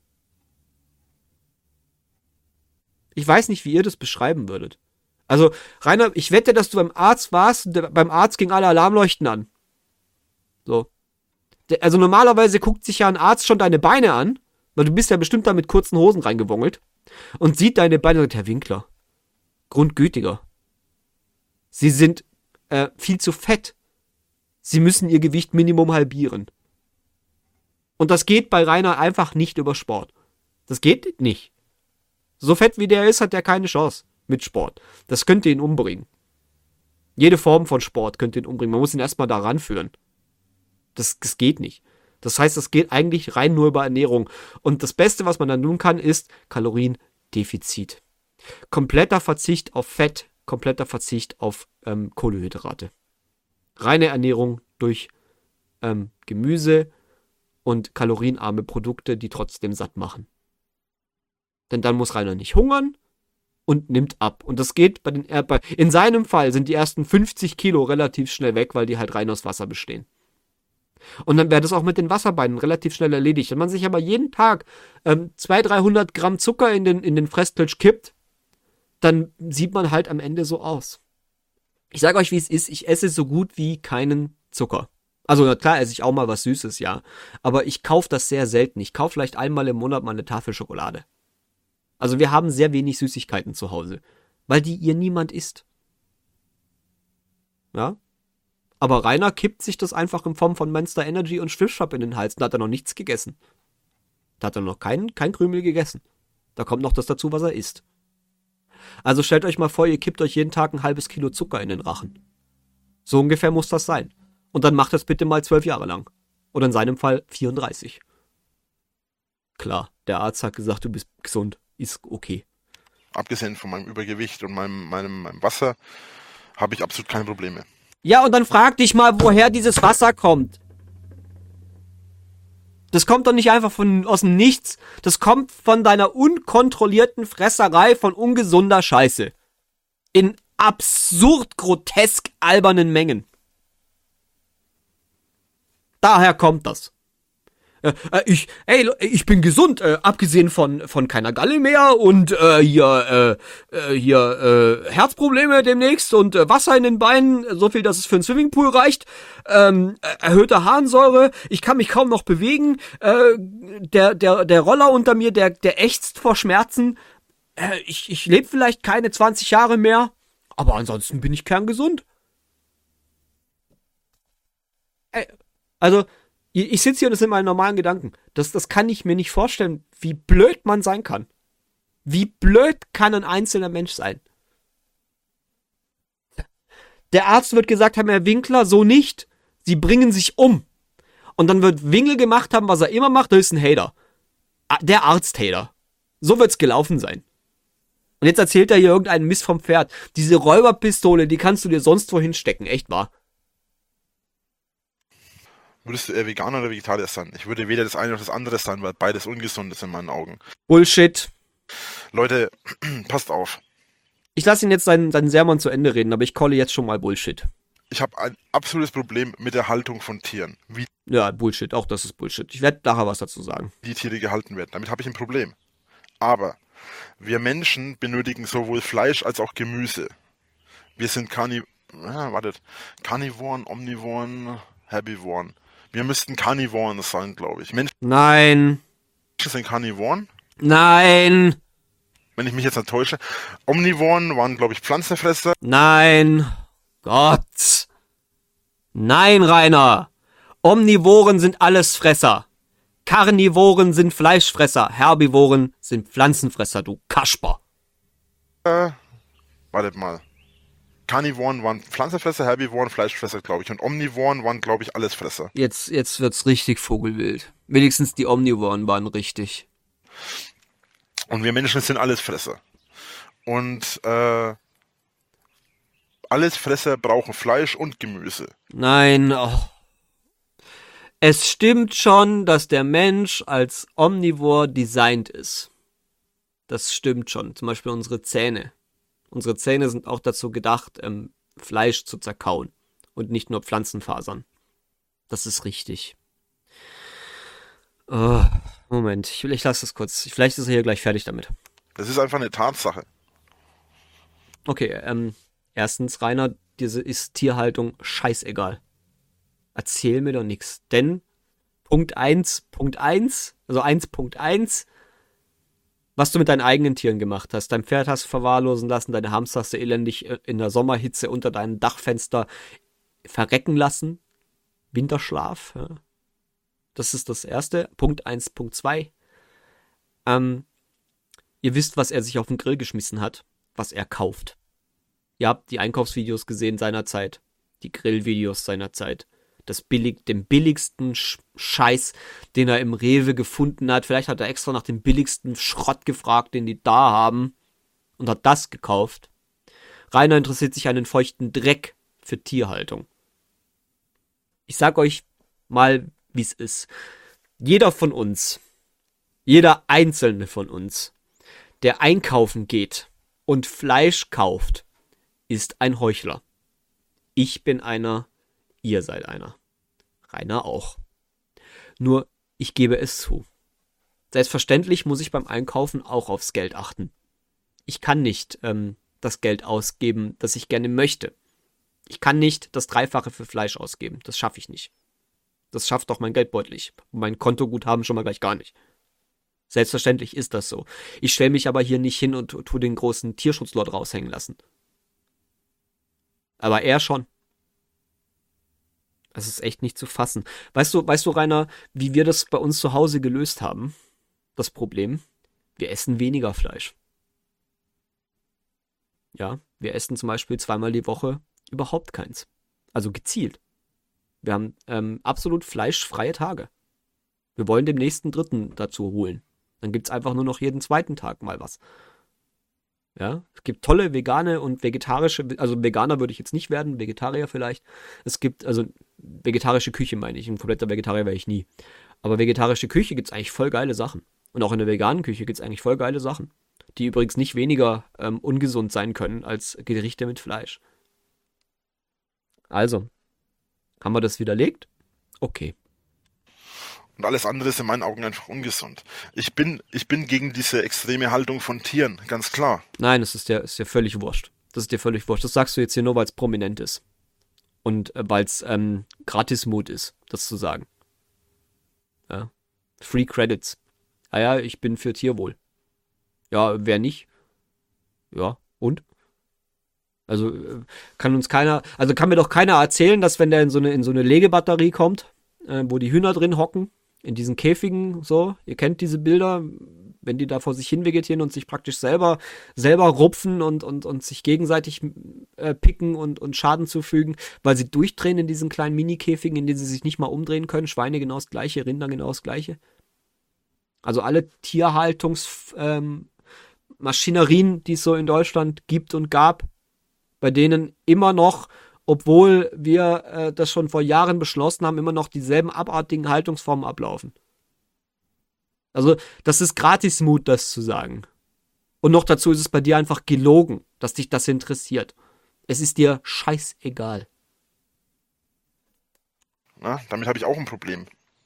Ich weiß nicht, wie ihr das beschreiben würdet. Also, Rainer, ich wette, dass du beim Arzt warst und beim Arzt ging alle Alarmleuchten an. So. Also normalerweise guckt sich ja ein Arzt schon deine Beine an, weil du bist ja bestimmt da mit kurzen Hosen reingewongelt und sieht deine Beine und sagt, Herr Winkler, grundgütiger. Sie sind viel zu fett. Sie müssen ihr Gewicht Minimum halbieren. Und das geht bei Rainer einfach nicht über Sport. Das geht nicht. So fett wie der ist, hat er keine Chance mit Sport. Das könnte ihn umbringen. Jede Form von Sport könnte ihn umbringen. Man muss ihn erstmal da ranführen. Das geht nicht. Das heißt, das geht eigentlich rein nur über Ernährung. Und das Beste, was man dann tun kann, ist Kaloriendefizit. Kompletter Verzicht auf Fett, kompletter Verzicht auf Kohlenhydrate. Reine Ernährung durch Gemüse und kalorienarme Produkte, die trotzdem satt machen. Denn dann muss Rainer nicht hungern und nimmt ab. Und das geht in seinem Fall sind die ersten 50 Kilo relativ schnell weg, weil die halt rein aus Wasser bestehen. Und dann wäre das auch mit den Wasserbeinen relativ schnell erledigt. Wenn man sich aber jeden Tag 200-300 Gramm Zucker in den Fressklitsch kippt, dann sieht man halt am Ende so aus. Ich sage euch, wie es ist. Ich esse so gut wie keinen Zucker. Also na klar esse ich auch mal was Süßes, ja. Aber ich kaufe das sehr selten. Ich kaufe vielleicht einmal im Monat mal eine Tafel Schokolade. Also wir haben sehr wenig Süßigkeiten zu Hause, weil ihr niemand isst. Ja? Aber Rainer kippt sich das einfach in Form von Monster Energy und Schwippschwapp in den Hals. Da hat er noch nichts gegessen. Da hat er noch kein Krümel gegessen. Da kommt noch das dazu, was er isst. Also stellt euch mal vor, ihr kippt euch jeden Tag ein halbes Kilo Zucker in den Rachen. So ungefähr muss das sein. Und dann macht das bitte mal 12 Jahre lang. Oder in seinem Fall 34. Klar, der Arzt hat gesagt, du bist gesund. Ist okay. Abgesehen von meinem Übergewicht und meinem Wasser habe ich absolut keine Probleme. Ja, und dann frag dich mal, woher dieses Wasser kommt. Das kommt doch nicht einfach aus dem Nichts. Das kommt von deiner unkontrollierten Fresserei von ungesunder Scheiße. In absurd grotesk albernen Mengen. Daher kommt das. Ich bin gesund, abgesehen von keiner Galle mehr und Herzprobleme demnächst und Wasser in den Beinen, so viel, dass es für einen Swimmingpool reicht, erhöhte Harnsäure, ich kann mich kaum noch bewegen, der Roller unter mir, der ächzt vor Schmerzen, ich lebe vielleicht keine 20 Jahre mehr, aber ansonsten bin ich kerngesund. Also, ich sitze hier und das sind meine normalen Gedanken. Das kann ich mir nicht vorstellen, wie blöd man sein kann. Wie blöd kann ein einzelner Mensch sein? Der Arzt wird gesagt haben, Herr Winkler, so nicht. Sie bringen sich um. Und dann wird Winkel gemacht haben, was er immer macht, das ist ein Hater. Der Arzt-Hater. So wird's gelaufen sein. Und jetzt erzählt er hier irgendeinen Mist vom Pferd. Diese Räuberpistole, die kannst du dir sonst wohin stecken. Echt wahr? Würdest du eher Veganer oder Vegetarier sein? Ich würde weder das eine noch das andere sein, weil beides ungesund ist in meinen Augen. Bullshit. Leute, passt auf. Ich lasse ihn jetzt seinen Sermon zu Ende reden, aber ich calle jetzt schon mal Bullshit. Ich habe ein absolutes Problem mit der Haltung von Tieren. Wie Ja, Bullshit, auch das ist Bullshit. Ich werde nachher was dazu sagen. die Tiere gehalten werden. Damit habe ich ein Problem. Aber wir Menschen benötigen sowohl Fleisch als auch Gemüse. Wir sind Karnivoren, Omnivoren, Herbivoren. Wir müssten Karnivoren sein, glaube ich. Menschen Nein. sind Karnivoren. Nein. Wenn ich mich jetzt nicht täusche. Omnivoren waren, glaube ich, Pflanzenfresser. Nein. Gott. Nein, Rainer. Omnivoren sind Allesfresser. Karnivoren sind Fleischfresser. Herbivoren sind Pflanzenfresser, du Kasper. Wartet mal. Karnivoren waren Pflanzenfresser, Herbivoren Fleischfresser, glaube ich. Und Omnivoren waren, glaube ich, Allesfresser. Jetzt wird's richtig vogelwild. Wenigstens die Omnivoren waren richtig. Und wir Menschen sind Allesfresser. Und Allesfresser brauchen Fleisch und Gemüse. Nein, oh. Es stimmt schon, dass der Mensch als Omnivor designt ist. Das stimmt schon. Zum Beispiel unsere Zähne. Unsere Zähne sind auch dazu gedacht, Fleisch zu zerkauen und nicht nur Pflanzenfasern. Das ist richtig. Oh, Moment, ich lasse das kurz. Vielleicht ist er hier gleich fertig damit. Das ist einfach eine Tatsache. Okay, erstens, Rainer, dir ist Tierhaltung scheißegal. Erzähl mir doch nichts. Denn Punkt 1, also 1.1, was du mit deinen eigenen Tieren gemacht hast. Dein Pferd hast du verwahrlosen lassen, deine Hamster hast du elendig in der Sommerhitze unter deinem Dachfenster verrecken lassen. Winterschlaf, ja. Das ist das erste. Punkt 1, Punkt 2. Ihr wisst, was er sich auf den Grill geschmissen hat, was er kauft. Ihr habt die Einkaufsvideos gesehen seiner Zeit, die Grillvideos seiner Zeit. Den billigsten Scheiß, den er im Rewe gefunden hat. Vielleicht hat er extra nach dem billigsten Schrott gefragt, den die da haben, und hat das gekauft. Rainer interessiert sich einen feuchten Dreck für Tierhaltung. Ich sag euch mal, wie es ist. Jeder von uns, jeder einzelne von uns, der einkaufen geht und Fleisch kauft, ist ein Heuchler. Ich bin einer, ihr seid einer. Rainer auch. Nur, ich gebe es zu. Selbstverständlich muss ich beim Einkaufen auch aufs Geld achten. Ich kann nicht das Geld ausgeben, das ich gerne möchte. Ich kann nicht das Dreifache für Fleisch ausgeben. Das schaffe ich nicht. Das schafft auch mein Geldbeutel nicht. Und mein Kontoguthaben schon mal gleich gar nicht. Selbstverständlich ist das so. Ich stelle mich aber hier nicht hin und tue den großen Tierschutzlord raushängen lassen. Aber er schon. Das ist echt nicht zu fassen. Weißt du, Rainer, wie wir das bei uns zu Hause gelöst haben? Das Problem? Wir essen weniger Fleisch. Ja, wir essen zum Beispiel 2-mal die Woche überhaupt keins. Also gezielt. Wir haben absolut fleischfreie Tage. Wir wollen dem nächsten dritten dazu holen. Dann gibt's einfach nur noch jeden zweiten Tag mal was. Ja, es gibt tolle vegane und vegetarische, also Veganer würde ich jetzt nicht werden, Vegetarier vielleicht. Es gibt, also vegetarische Küche meine ich, ein kompletter Vegetarier wäre ich nie. Aber vegetarische Küche gibt's eigentlich voll geile Sachen. Und auch in der veganen Küche gibt's eigentlich voll geile Sachen. Die übrigens nicht weniger ungesund sein können als Gerichte mit Fleisch. Also, haben wir das widerlegt? Okay. Und alles andere ist in meinen Augen einfach ungesund. Ich bin gegen diese extreme Haltung von Tieren, ganz klar. Nein, das ist dir völlig wurscht. Das ist dir völlig wurscht. Das sagst du jetzt hier nur, weil es prominent ist. Und weil es Gratismut ist, das zu sagen. Ja. Free Credits. Ah ja, ich bin für Tierwohl. Ja, wer nicht? Ja, und? Also kann mir doch keiner erzählen, dass wenn der in so eine Legebatterie kommt, wo die Hühner drin hocken, in diesen Käfigen, so, ihr kennt diese Bilder, wenn die da vor sich hin vegetieren und sich praktisch selber rupfen und sich gegenseitig picken und Schaden zufügen, weil sie durchdrehen in diesen kleinen Mini-Käfigen, in denen sie sich nicht mal umdrehen können. Schweine genau das Gleiche, Rinder genau das Gleiche. Also alle Tierhaltungsmaschinerien, die es so in Deutschland gibt und gab, bei denen immer noch, obwohl wir das schon vor Jahren beschlossen haben, immer noch dieselben abartigen Haltungsformen ablaufen. Also, das ist Gratismut, das zu sagen. Und noch dazu ist es bei dir einfach gelogen, dass dich das interessiert. Es ist dir scheißegal. Na, damit habe ich auch ein Problem.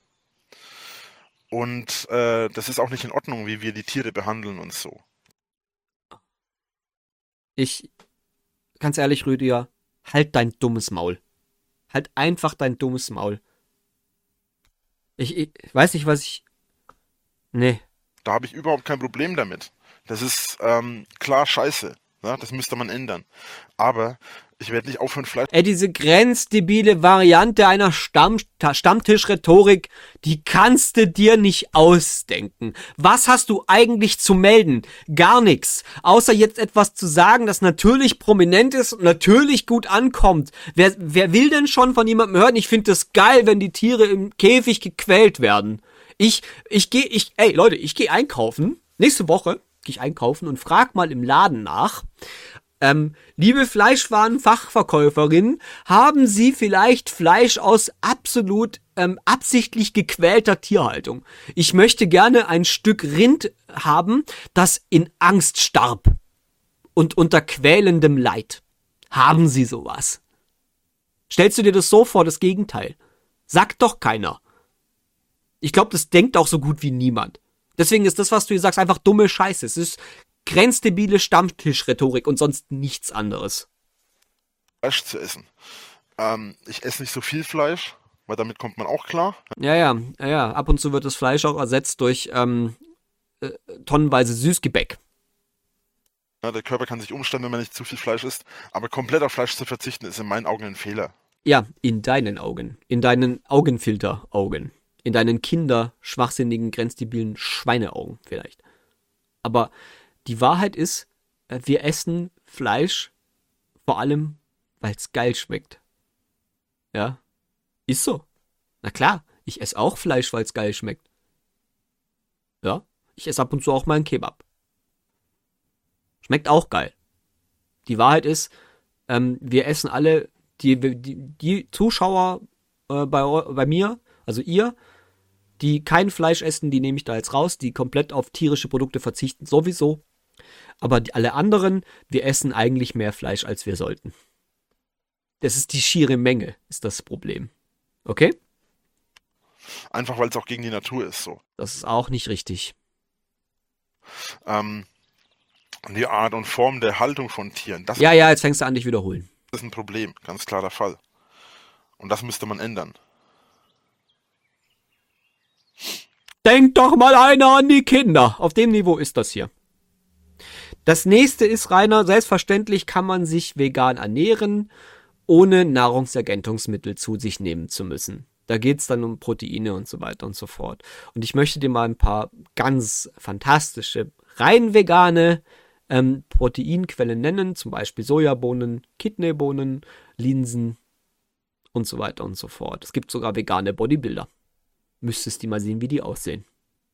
Und das ist auch nicht in Ordnung, wie wir die Tiere behandeln und so. Ganz ehrlich, Rüdiger, halt dein dummes Maul. Halt einfach dein dummes Maul. Ich weiß nicht, Nee. Da habe ich überhaupt kein Problem damit. Das ist klar scheiße. Ja, das müsste man ändern. Aber ich werde nicht aufhören, Fleisch... Diese grenzdebile Variante einer Stammtischrhetorik, die kannst du dir nicht ausdenken. Was hast du eigentlich zu melden? Gar nichts. Außer jetzt etwas zu sagen, das natürlich prominent ist und natürlich gut ankommt. Wer will denn schon von jemandem hören? Ich finde es geil, wenn die Tiere im Käfig gequält werden. Ich gehe einkaufen. Nächste Woche gehe ich einkaufen und frag mal im Laden nach, liebe Fleischwarenfachverkäuferin, haben Sie vielleicht Fleisch aus absolut absichtlich gequälter Tierhaltung? Ich möchte gerne ein Stück Rind haben, das in Angst starb und unter quälendem Leid. Haben Sie sowas? Stellst du dir das so vor, das Gegenteil? Sagt doch keiner. Ich glaube, das denkt auch so gut wie niemand. Deswegen ist das, was du hier sagst, einfach dumme Scheiße. Es ist grenzdebile Stammtischrhetorik und sonst nichts anderes. Fleisch zu essen. Ich esse nicht so viel Fleisch, weil damit kommt man auch klar. Ja. Ab und zu wird das Fleisch auch ersetzt durch tonnenweise Süßgebäck. Ja, der Körper kann sich umstellen, wenn man nicht zu viel Fleisch isst. Aber komplett auf Fleisch zu verzichten, ist in meinen Augen ein Fehler. Ja, in deinen Augen. In deinen Augenfilteraugen. In deinen schwachsinnigen, grenzdebilen Schweineaugen vielleicht. Aber die Wahrheit ist, wir essen Fleisch vor allem, weil es geil schmeckt. Ja, ist so. Na klar, ich esse auch Fleisch, weil es geil schmeckt. Ja, ich esse ab und zu auch mal einen Kebab. Schmeckt auch geil. Die Wahrheit ist, wir essen alle, die Zuschauer bei mir, also ihr, die kein Fleisch essen, die nehme ich da jetzt raus, die komplett auf tierische Produkte verzichten, sowieso. Aber alle anderen, wir essen eigentlich mehr Fleisch, als wir sollten. Das ist die schiere Menge, ist das Problem. Okay? Einfach, weil es auch gegen die Natur ist, so. Das ist auch nicht richtig. Die Art und Form der Haltung von Tieren, das Ja, jetzt fängst du an, dich wiederholen. ist ein Problem, ganz klarer Fall. Und das müsste man ändern. Denk doch mal einer an die Kinder. Auf dem Niveau ist das hier. Das nächste ist, Rainer, selbstverständlich kann man sich vegan ernähren, ohne Nahrungsergänzungsmittel zu sich nehmen zu müssen. Da geht's dann um Proteine und so weiter und so fort. Und ich möchte dir mal ein paar ganz fantastische, rein vegane Proteinquellen nennen, zum Beispiel Sojabohnen, Kidneybohnen, Linsen und so weiter und so fort. Es gibt sogar vegane Bodybuilder. Müsstest du mal sehen, wie die aussehen.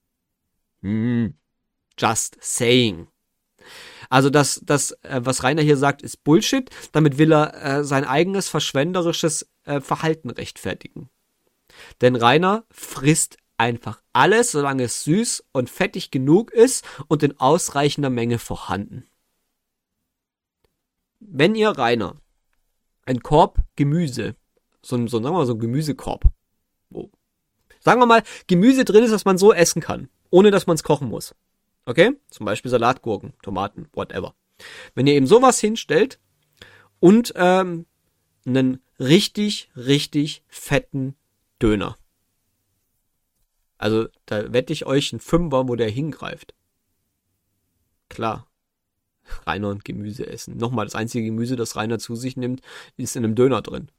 Just saying. Also das, was Rainer hier sagt, ist Bullshit. Damit will er sein eigenes verschwenderisches Verhalten rechtfertigen. Denn Rainer frisst einfach alles, solange es süß und fettig genug ist und in ausreichender Menge vorhanden. Wenn ihr Rainer ein Korb Gemüse, sagen wir mal so ein Gemüsekorb, wo, sagen wir mal, Gemüse drin ist, das man so essen kann, ohne dass man es kochen muss. Okay? Zum Beispiel Salatgurken, Tomaten, whatever. Wenn ihr eben sowas hinstellt und einen richtig, richtig fetten Döner. Also, da wette ich euch einen Fünfer, wo der hingreift. Klar. Rainer und Gemüse essen. Nochmal, das einzige Gemüse, das Rainer zu sich nimmt, ist in einem Döner drin.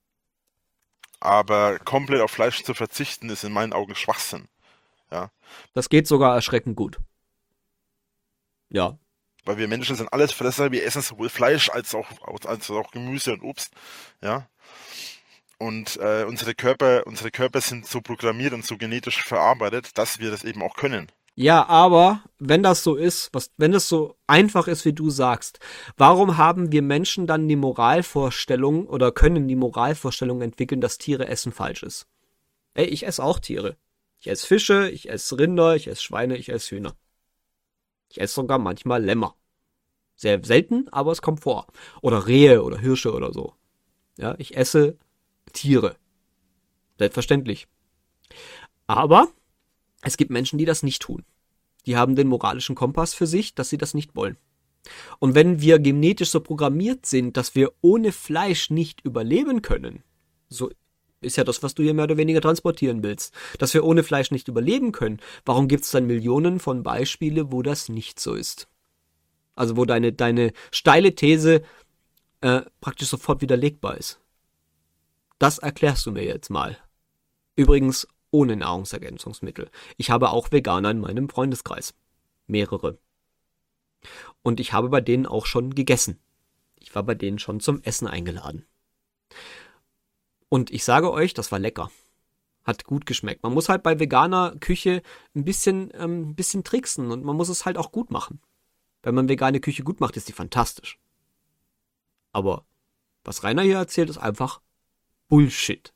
Aber komplett auf Fleisch zu verzichten, ist in meinen Augen Schwachsinn. Ja. Das geht sogar erschreckend gut. Ja. Weil wir Menschen sind Allesfresser, wir essen sowohl Fleisch als auch Gemüse und Obst. Ja. Und unsere Körper sind so programmiert und so genetisch verarbeitet, dass wir das eben auch können. Ja, aber wenn das so ist, wenn das so einfach ist, wie du sagst, warum haben wir Menschen dann die Moralvorstellung oder können die Moralvorstellung entwickeln, dass Tiere essen falsch ist? Ey, ich esse auch Tiere. Ich esse Fische, ich esse Rinder, ich esse Schweine, ich esse Hühner. Ich esse sogar manchmal Lämmer. Sehr selten, aber es kommt vor. Oder Rehe oder Hirsche oder so. Ja, ich esse Tiere. Selbstverständlich. Aber es gibt Menschen, die das nicht tun. Die haben den moralischen Kompass für sich, dass sie das nicht wollen. Und wenn wir genetisch so programmiert sind, dass wir ohne Fleisch nicht überleben können, so ist ja das, was du hier mehr oder weniger transportieren willst, dass wir ohne Fleisch nicht überleben können, warum gibt es dann Millionen von Beispiele, wo das nicht so ist? Also wo deine steile These praktisch sofort widerlegbar ist. Das erklärst du mir jetzt mal. Übrigens ohne Nahrungsergänzungsmittel. Ich habe auch Veganer in meinem Freundeskreis. Mehrere. Und ich habe bei denen auch schon gegessen. Ich war bei denen schon zum Essen eingeladen. Und ich sage euch, das war lecker. Hat gut geschmeckt. Man muss halt bei veganer Küche ein bisschen tricksen und man muss es halt auch gut machen. Wenn man vegane Küche gut macht, ist die fantastisch. Aber was Rainer hier erzählt, ist einfach Bullshit.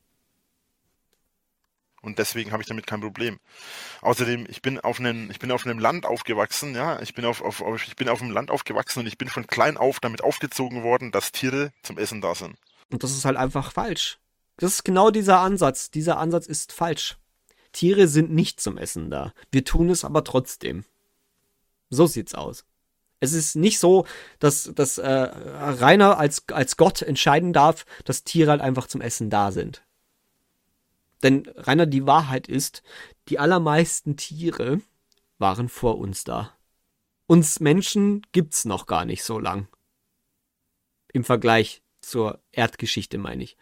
Und deswegen habe ich damit kein Problem. Außerdem, ich bin auf einem Land aufgewachsen, ja. Ich bin auf dem Land aufgewachsen und ich bin von klein auf damit aufgezogen worden, dass Tiere zum Essen da sind. Und das ist halt einfach falsch. Das ist genau dieser Ansatz. Dieser Ansatz ist falsch. Tiere sind nicht zum Essen da. Wir tun es aber trotzdem. So sieht's aus. Es ist nicht so, dass Rainer als Gott entscheiden darf, dass Tiere halt einfach zum Essen da sind. Denn, Rainer, die Wahrheit ist, die allermeisten Tiere waren vor uns da. Uns Menschen gibt's noch gar nicht so lang. Im Vergleich zur Erdgeschichte, meine ich.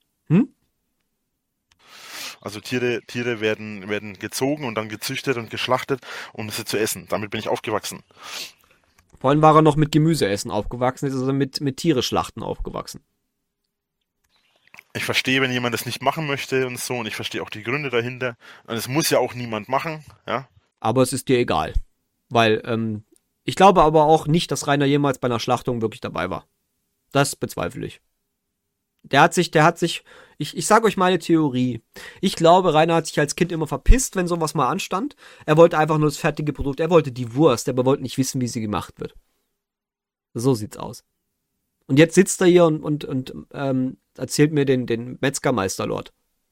Also Tiere werden gezogen und dann gezüchtet und geschlachtet, um sie zu essen. Damit bin ich aufgewachsen. Vorhin war er noch mit Gemüseessen aufgewachsen, jetzt ist er mit Tiere schlachten aufgewachsen. Ich verstehe, wenn jemand das nicht machen möchte und so, und ich verstehe auch die Gründe dahinter. Und es muss ja auch niemand machen, ja. Aber es ist dir egal. Weil, ich glaube aber auch nicht, dass Rainer jemals bei einer Schlachtung wirklich dabei war. Das bezweifle ich. Ich sage euch meine Theorie. Ich glaube, Rainer hat sich als Kind immer verpisst, wenn sowas mal anstand. Er wollte einfach nur das fertige Produkt, er wollte die Wurst, aber wollte nicht wissen, wie sie gemacht wird. So sieht's aus. Und jetzt sitzt er hier und erzählt mir den Metzgermeisterlord.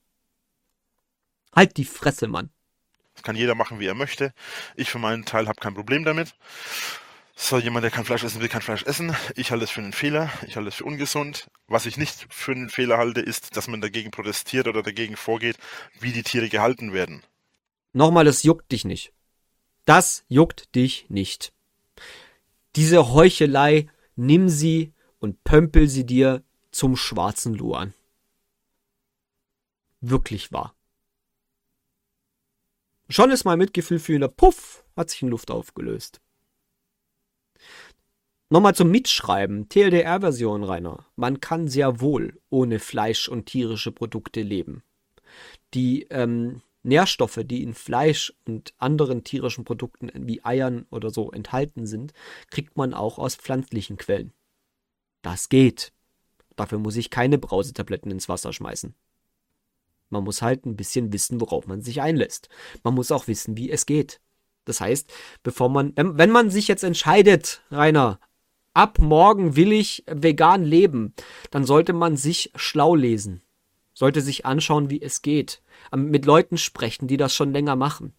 Halt die Fresse, Mann. Das kann jeder machen, wie er möchte. Ich für meinen Teil habe kein Problem damit. So, jemand, der kein Fleisch essen will, kein Fleisch essen. Ich halte es für einen Fehler. Ich halte es für ungesund. Was ich nicht für einen Fehler halte, ist, dass man dagegen protestiert oder dagegen vorgeht, wie die Tiere gehalten werden. Nochmal, das juckt dich nicht. Das juckt dich nicht. Diese Heuchelei, nimm sie und pömpel sie dir zum schwarzen Loh an. Wirklich wahr. Schon ist mein Mitgefühl für ihn, puff, hat sich in Luft aufgelöst. Nochmal zum Mitschreiben, TLDR-Version, Rainer. Man kann sehr wohl ohne Fleisch und tierische Produkte leben. Die Nährstoffe, die in Fleisch und anderen tierischen Produkten wie Eiern oder so enthalten sind, kriegt man auch aus pflanzlichen Quellen. Das geht. Dafür muss ich keine Brausetabletten ins Wasser schmeißen. Man muss halt ein bisschen wissen, worauf man sich einlässt. Man muss auch wissen, wie es geht. Das heißt, wenn man sich jetzt entscheidet, Rainer, ab morgen will ich vegan leben, dann sollte man sich schlau lesen. Sollte sich anschauen, wie es geht. Mit Leuten sprechen, die das schon länger machen.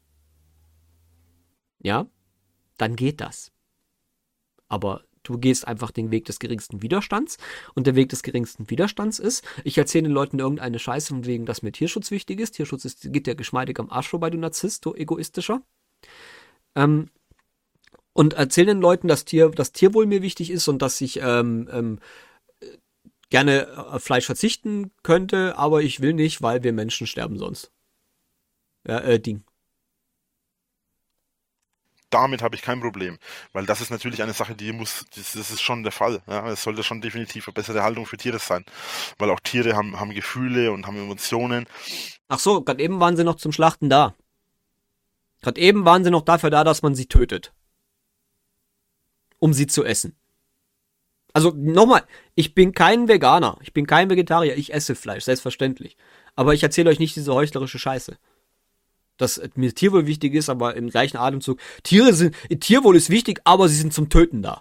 Ja? Dann geht das. Aber du gehst einfach den Weg des geringsten Widerstands. Und der Weg des geringsten Widerstands ist, ich erzähle den Leuten irgendeine Scheiße von wegen, dass mir Tierschutz wichtig ist. Geht dir geschmeidig am Arsch vorbei, du Narzisst, du Egoistischer. Und erzähle den Leuten, dass Tierwohl mir wichtig ist und dass ich gerne auf Fleisch verzichten könnte, aber ich will nicht, weil wir Menschen sterben sonst. Ja, Ding. Damit habe ich kein Problem, weil das ist natürlich eine Sache, das ist schon der Fall. Ja, es sollte schon definitiv eine bessere Haltung für Tiere sein, weil auch Tiere haben Gefühle und haben Emotionen. Ach so, gerade eben waren sie noch zum Schlachten da. Gerade eben waren sie noch dafür da, dass man sie tötet. Um sie zu essen. Also nochmal, ich bin kein Veganer, ich bin kein Vegetarier, ich esse Fleisch, selbstverständlich. Aber ich erzähle euch nicht diese heuchlerische Scheiße. Dass mir Tierwohl wichtig ist, aber im gleichen Atemzug, Tierwohl ist wichtig, aber sie sind zum Töten da.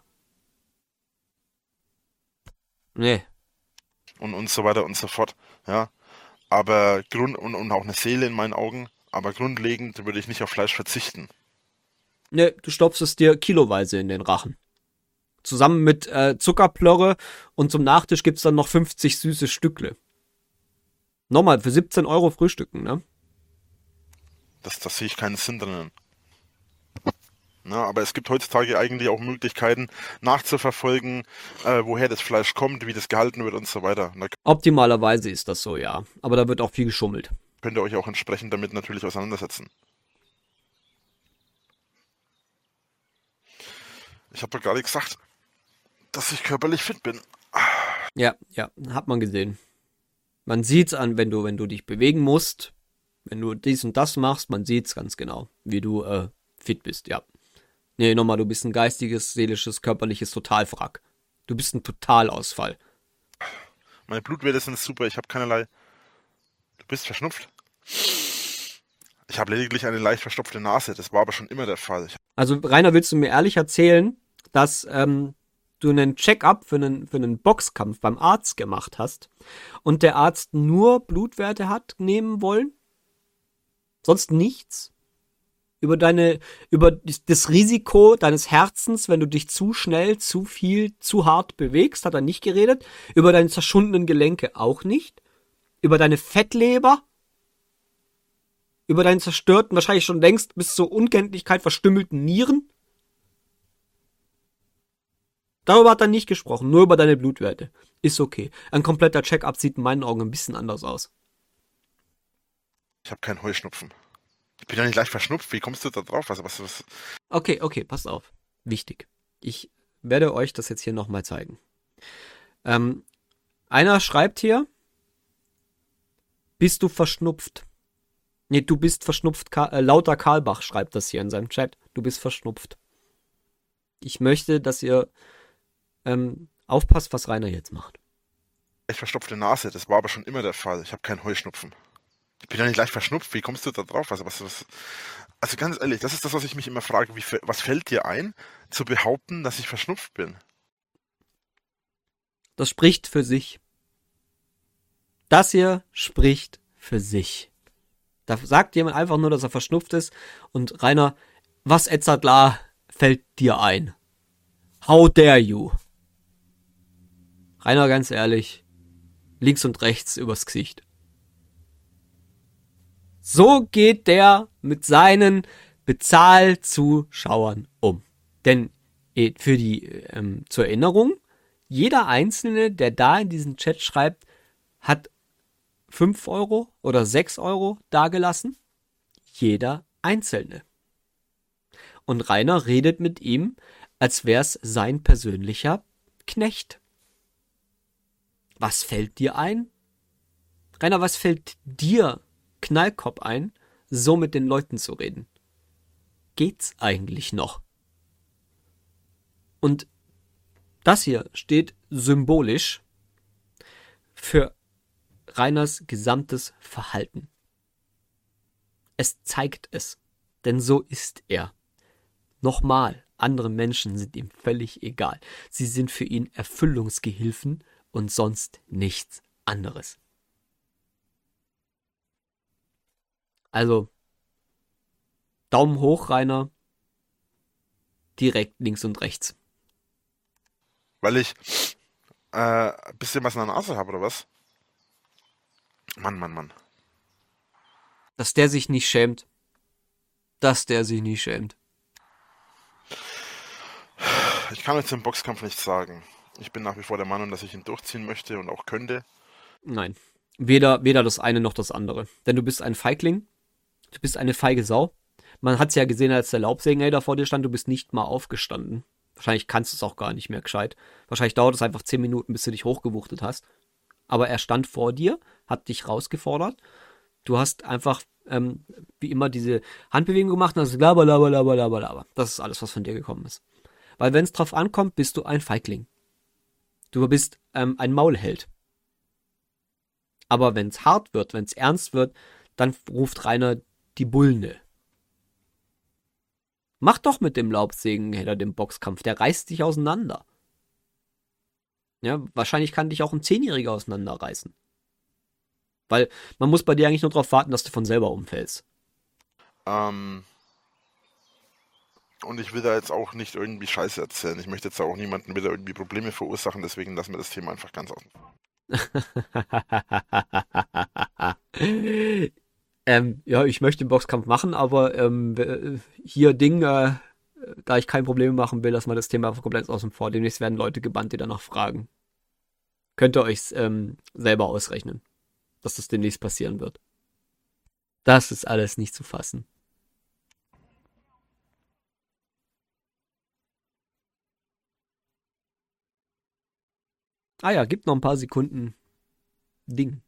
Nee. Und so weiter und so fort, ja. Aber und auch eine Seele in meinen Augen, aber grundlegend würde ich nicht auf Fleisch verzichten. Nee, du stopfst es dir kiloweise in den Rachen. Zusammen mit Zuckerplörre und zum Nachtisch gibt's dann noch 50 süße Stückle. Nochmal, für 17 € frühstücken, ne? Das sehe ich keinen Sinn drinnen. Na, aber es gibt heutzutage eigentlich auch Möglichkeiten nachzuverfolgen, woher das Fleisch kommt, wie das gehalten wird und so weiter. Optimalerweise ist das so, ja. Aber da wird auch viel geschummelt. Könnt ihr euch auch entsprechend damit natürlich auseinandersetzen. Ich habe doch gerade gesagt, dass ich körperlich fit bin. Ja, hat man gesehen. Man sieht's an, wenn du dich bewegen musst, wenn du dies und das machst, man sieht's ganz genau, wie du fit bist, ja. Nee, nochmal, du bist ein geistiges, seelisches, körperliches Totalwrack. Du bist ein Totalausfall. Meine Blutwerte sind super, ich habe keinerlei. Du bist verschnupft? Ich habe lediglich eine leicht verstopfte Nase, das war aber schon immer der Fall. Also, Rainer, willst du mir ehrlich erzählen, dass du einen Check-up für einen Boxkampf beim Arzt gemacht hast und der Arzt nur Blutwerte hat nehmen wollen? Sonst nichts? Über das Risiko deines Herzens, wenn du dich zu schnell, zu viel, zu hart bewegst, hat er nicht geredet. Über deine zerschundenen Gelenke auch nicht. Über deine Fettleber. Über deinen zerstörten, wahrscheinlich schon längst bis zur Unkenntlichkeit verstümmelten Nieren. Darüber hat er nicht gesprochen, nur über deine Blutwerte. Ist okay. Ein kompletter Check-up sieht in meinen Augen ein bisschen anders aus. Ich habe keinen Heuschnupfen. Ich bin ja nicht leicht verschnupft, wie kommst du da drauf? Was? Okay, passt auf. Wichtig. Ich werde euch das jetzt hier nochmal zeigen. Einer schreibt hier, bist du verschnupft? Nee, du bist verschnupft. Lauter Karlbach schreibt das hier in seinem Chat. Du bist verschnupft. Ich möchte, dass ihr aufpasst, was Rainer jetzt macht. Leicht verstopfte Nase, das war aber schon immer der Fall. Ich habe keinen Heuschnupfen. Ich bin ja nicht leicht verschnupft, wie kommst du da drauf? Also ganz ehrlich, das ist das, was ich mich immer frage. Was fällt dir ein, zu behaupten, dass ich verschnupft bin? Das spricht für sich. Das hier spricht für sich. Da sagt jemand einfach nur, dass er verschnupft ist und Rainer, was Etzadler fällt dir ein? How dare you? Rainer, ganz ehrlich, links und rechts übers Gesicht. So geht der mit seinen Bezahlzuschauern um. Denn für zur Erinnerung, jeder Einzelne, der da in diesen Chat schreibt, hat 5 Euro oder 6 Euro dagelassen. Jeder Einzelne. Und Rainer redet mit ihm, als wäre es sein persönlicher Knecht. Was fällt dir ein? Rainer, was fällt dir, Knallkopf, ein, so mit den Leuten zu reden? Geht's eigentlich noch? Und das hier steht symbolisch für Rainers gesamtes Verhalten. Es zeigt es, denn so ist er. Nochmal, andere Menschen sind ihm völlig egal. Sie sind für ihn Erfüllungsgehilfen und sonst nichts anderes. Also, Daumen hoch, Rainer. Direkt links und rechts. Weil ich ein bisschen was in der Nase habe, oder was? Mann. Dass der sich nicht schämt. Dass der sich nicht schämt. Ich kann jetzt im Boxkampf nichts sagen. Ich bin nach wie vor der Meinung, dass ich ihn durchziehen möchte und auch könnte. Nein. Weder das eine noch das andere. Denn du bist ein Feigling. Du bist eine feige Sau. Man hat es ja gesehen, als der Laubsägen da vor dir stand. Du bist nicht mal aufgestanden. Wahrscheinlich kannst du es auch gar nicht mehr gescheit. Wahrscheinlich dauert es einfach 10 Minuten, bis du dich hochgewuchtet hast. Aber er stand vor dir, hat dich rausgefordert. Du hast einfach, wie immer, diese Handbewegung gemacht und hast laber. Das ist alles, was von dir gekommen ist. Weil wenn es drauf ankommt, bist du ein Feigling. Du bist ein Maulheld. Aber wenn es hart wird, wenn es ernst wird, dann ruft Rainer die Bulne. Mach doch mit dem Laubsägen hinter dem Boxkampf, der reißt dich auseinander. Ja, wahrscheinlich kann dich auch ein 10-Jähriger auseinanderreißen. Weil man muss bei dir eigentlich nur darauf warten, dass du von selber umfällst. Und ich will da jetzt auch nicht irgendwie Scheiße erzählen. Ich möchte jetzt auch niemanden wieder irgendwie Probleme verursachen, deswegen lassen wir das Thema einfach ganz außen vor. Ja, ich möchte den Boxkampf machen, aber hier da ich kein Problem machen will, lassen wir das Thema einfach komplett außen vor. Demnächst werden Leute gebannt, die danach fragen. Könnt ihr euch selber ausrechnen, dass das demnächst passieren wird. Das ist alles nicht zu fassen. Ah ja, gibt noch ein paar Sekunden Ding.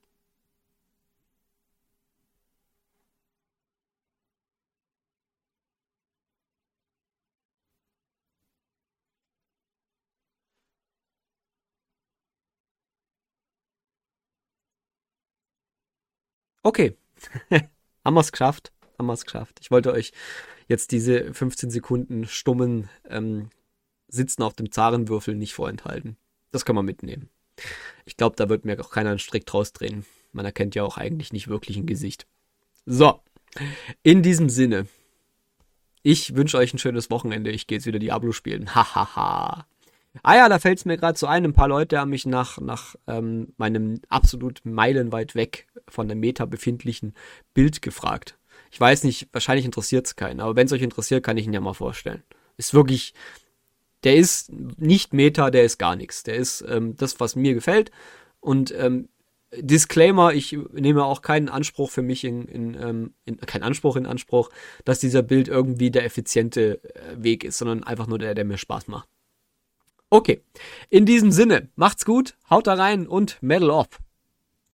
Okay. Haben wir es geschafft. Ich wollte euch jetzt diese 15 Sekunden stummen Sitzen auf dem Zarenwürfel nicht vorenthalten. Das kann man mitnehmen. Ich glaube, da wird mir auch keiner einen Strick draus drehen. Man erkennt ja auch eigentlich nicht wirklich ein Gesicht. So, in diesem Sinne. Ich wünsche euch ein schönes Wochenende. Ich gehe jetzt wieder Diablo spielen. Hahaha. Ah ja, da fällt es mir gerade so ein paar Leute haben mich nach meinem absolut meilenweit weg von der Meta befindlichen Bild gefragt. Ich weiß nicht, wahrscheinlich interessiert es keinen, aber wenn es euch interessiert, kann ich ihn ja mal vorstellen. Ist wirklich, der ist nicht Meta, der ist gar nichts. Der ist das, was mir gefällt. Und Disclaimer, ich nehme auch keinen Anspruch für mich keinen Anspruch in Anspruch, dass dieser Bild irgendwie der effiziente Weg ist, sondern einfach nur der mir Spaß macht. Okay, in diesem Sinne, macht's gut, haut da rein und Medal off.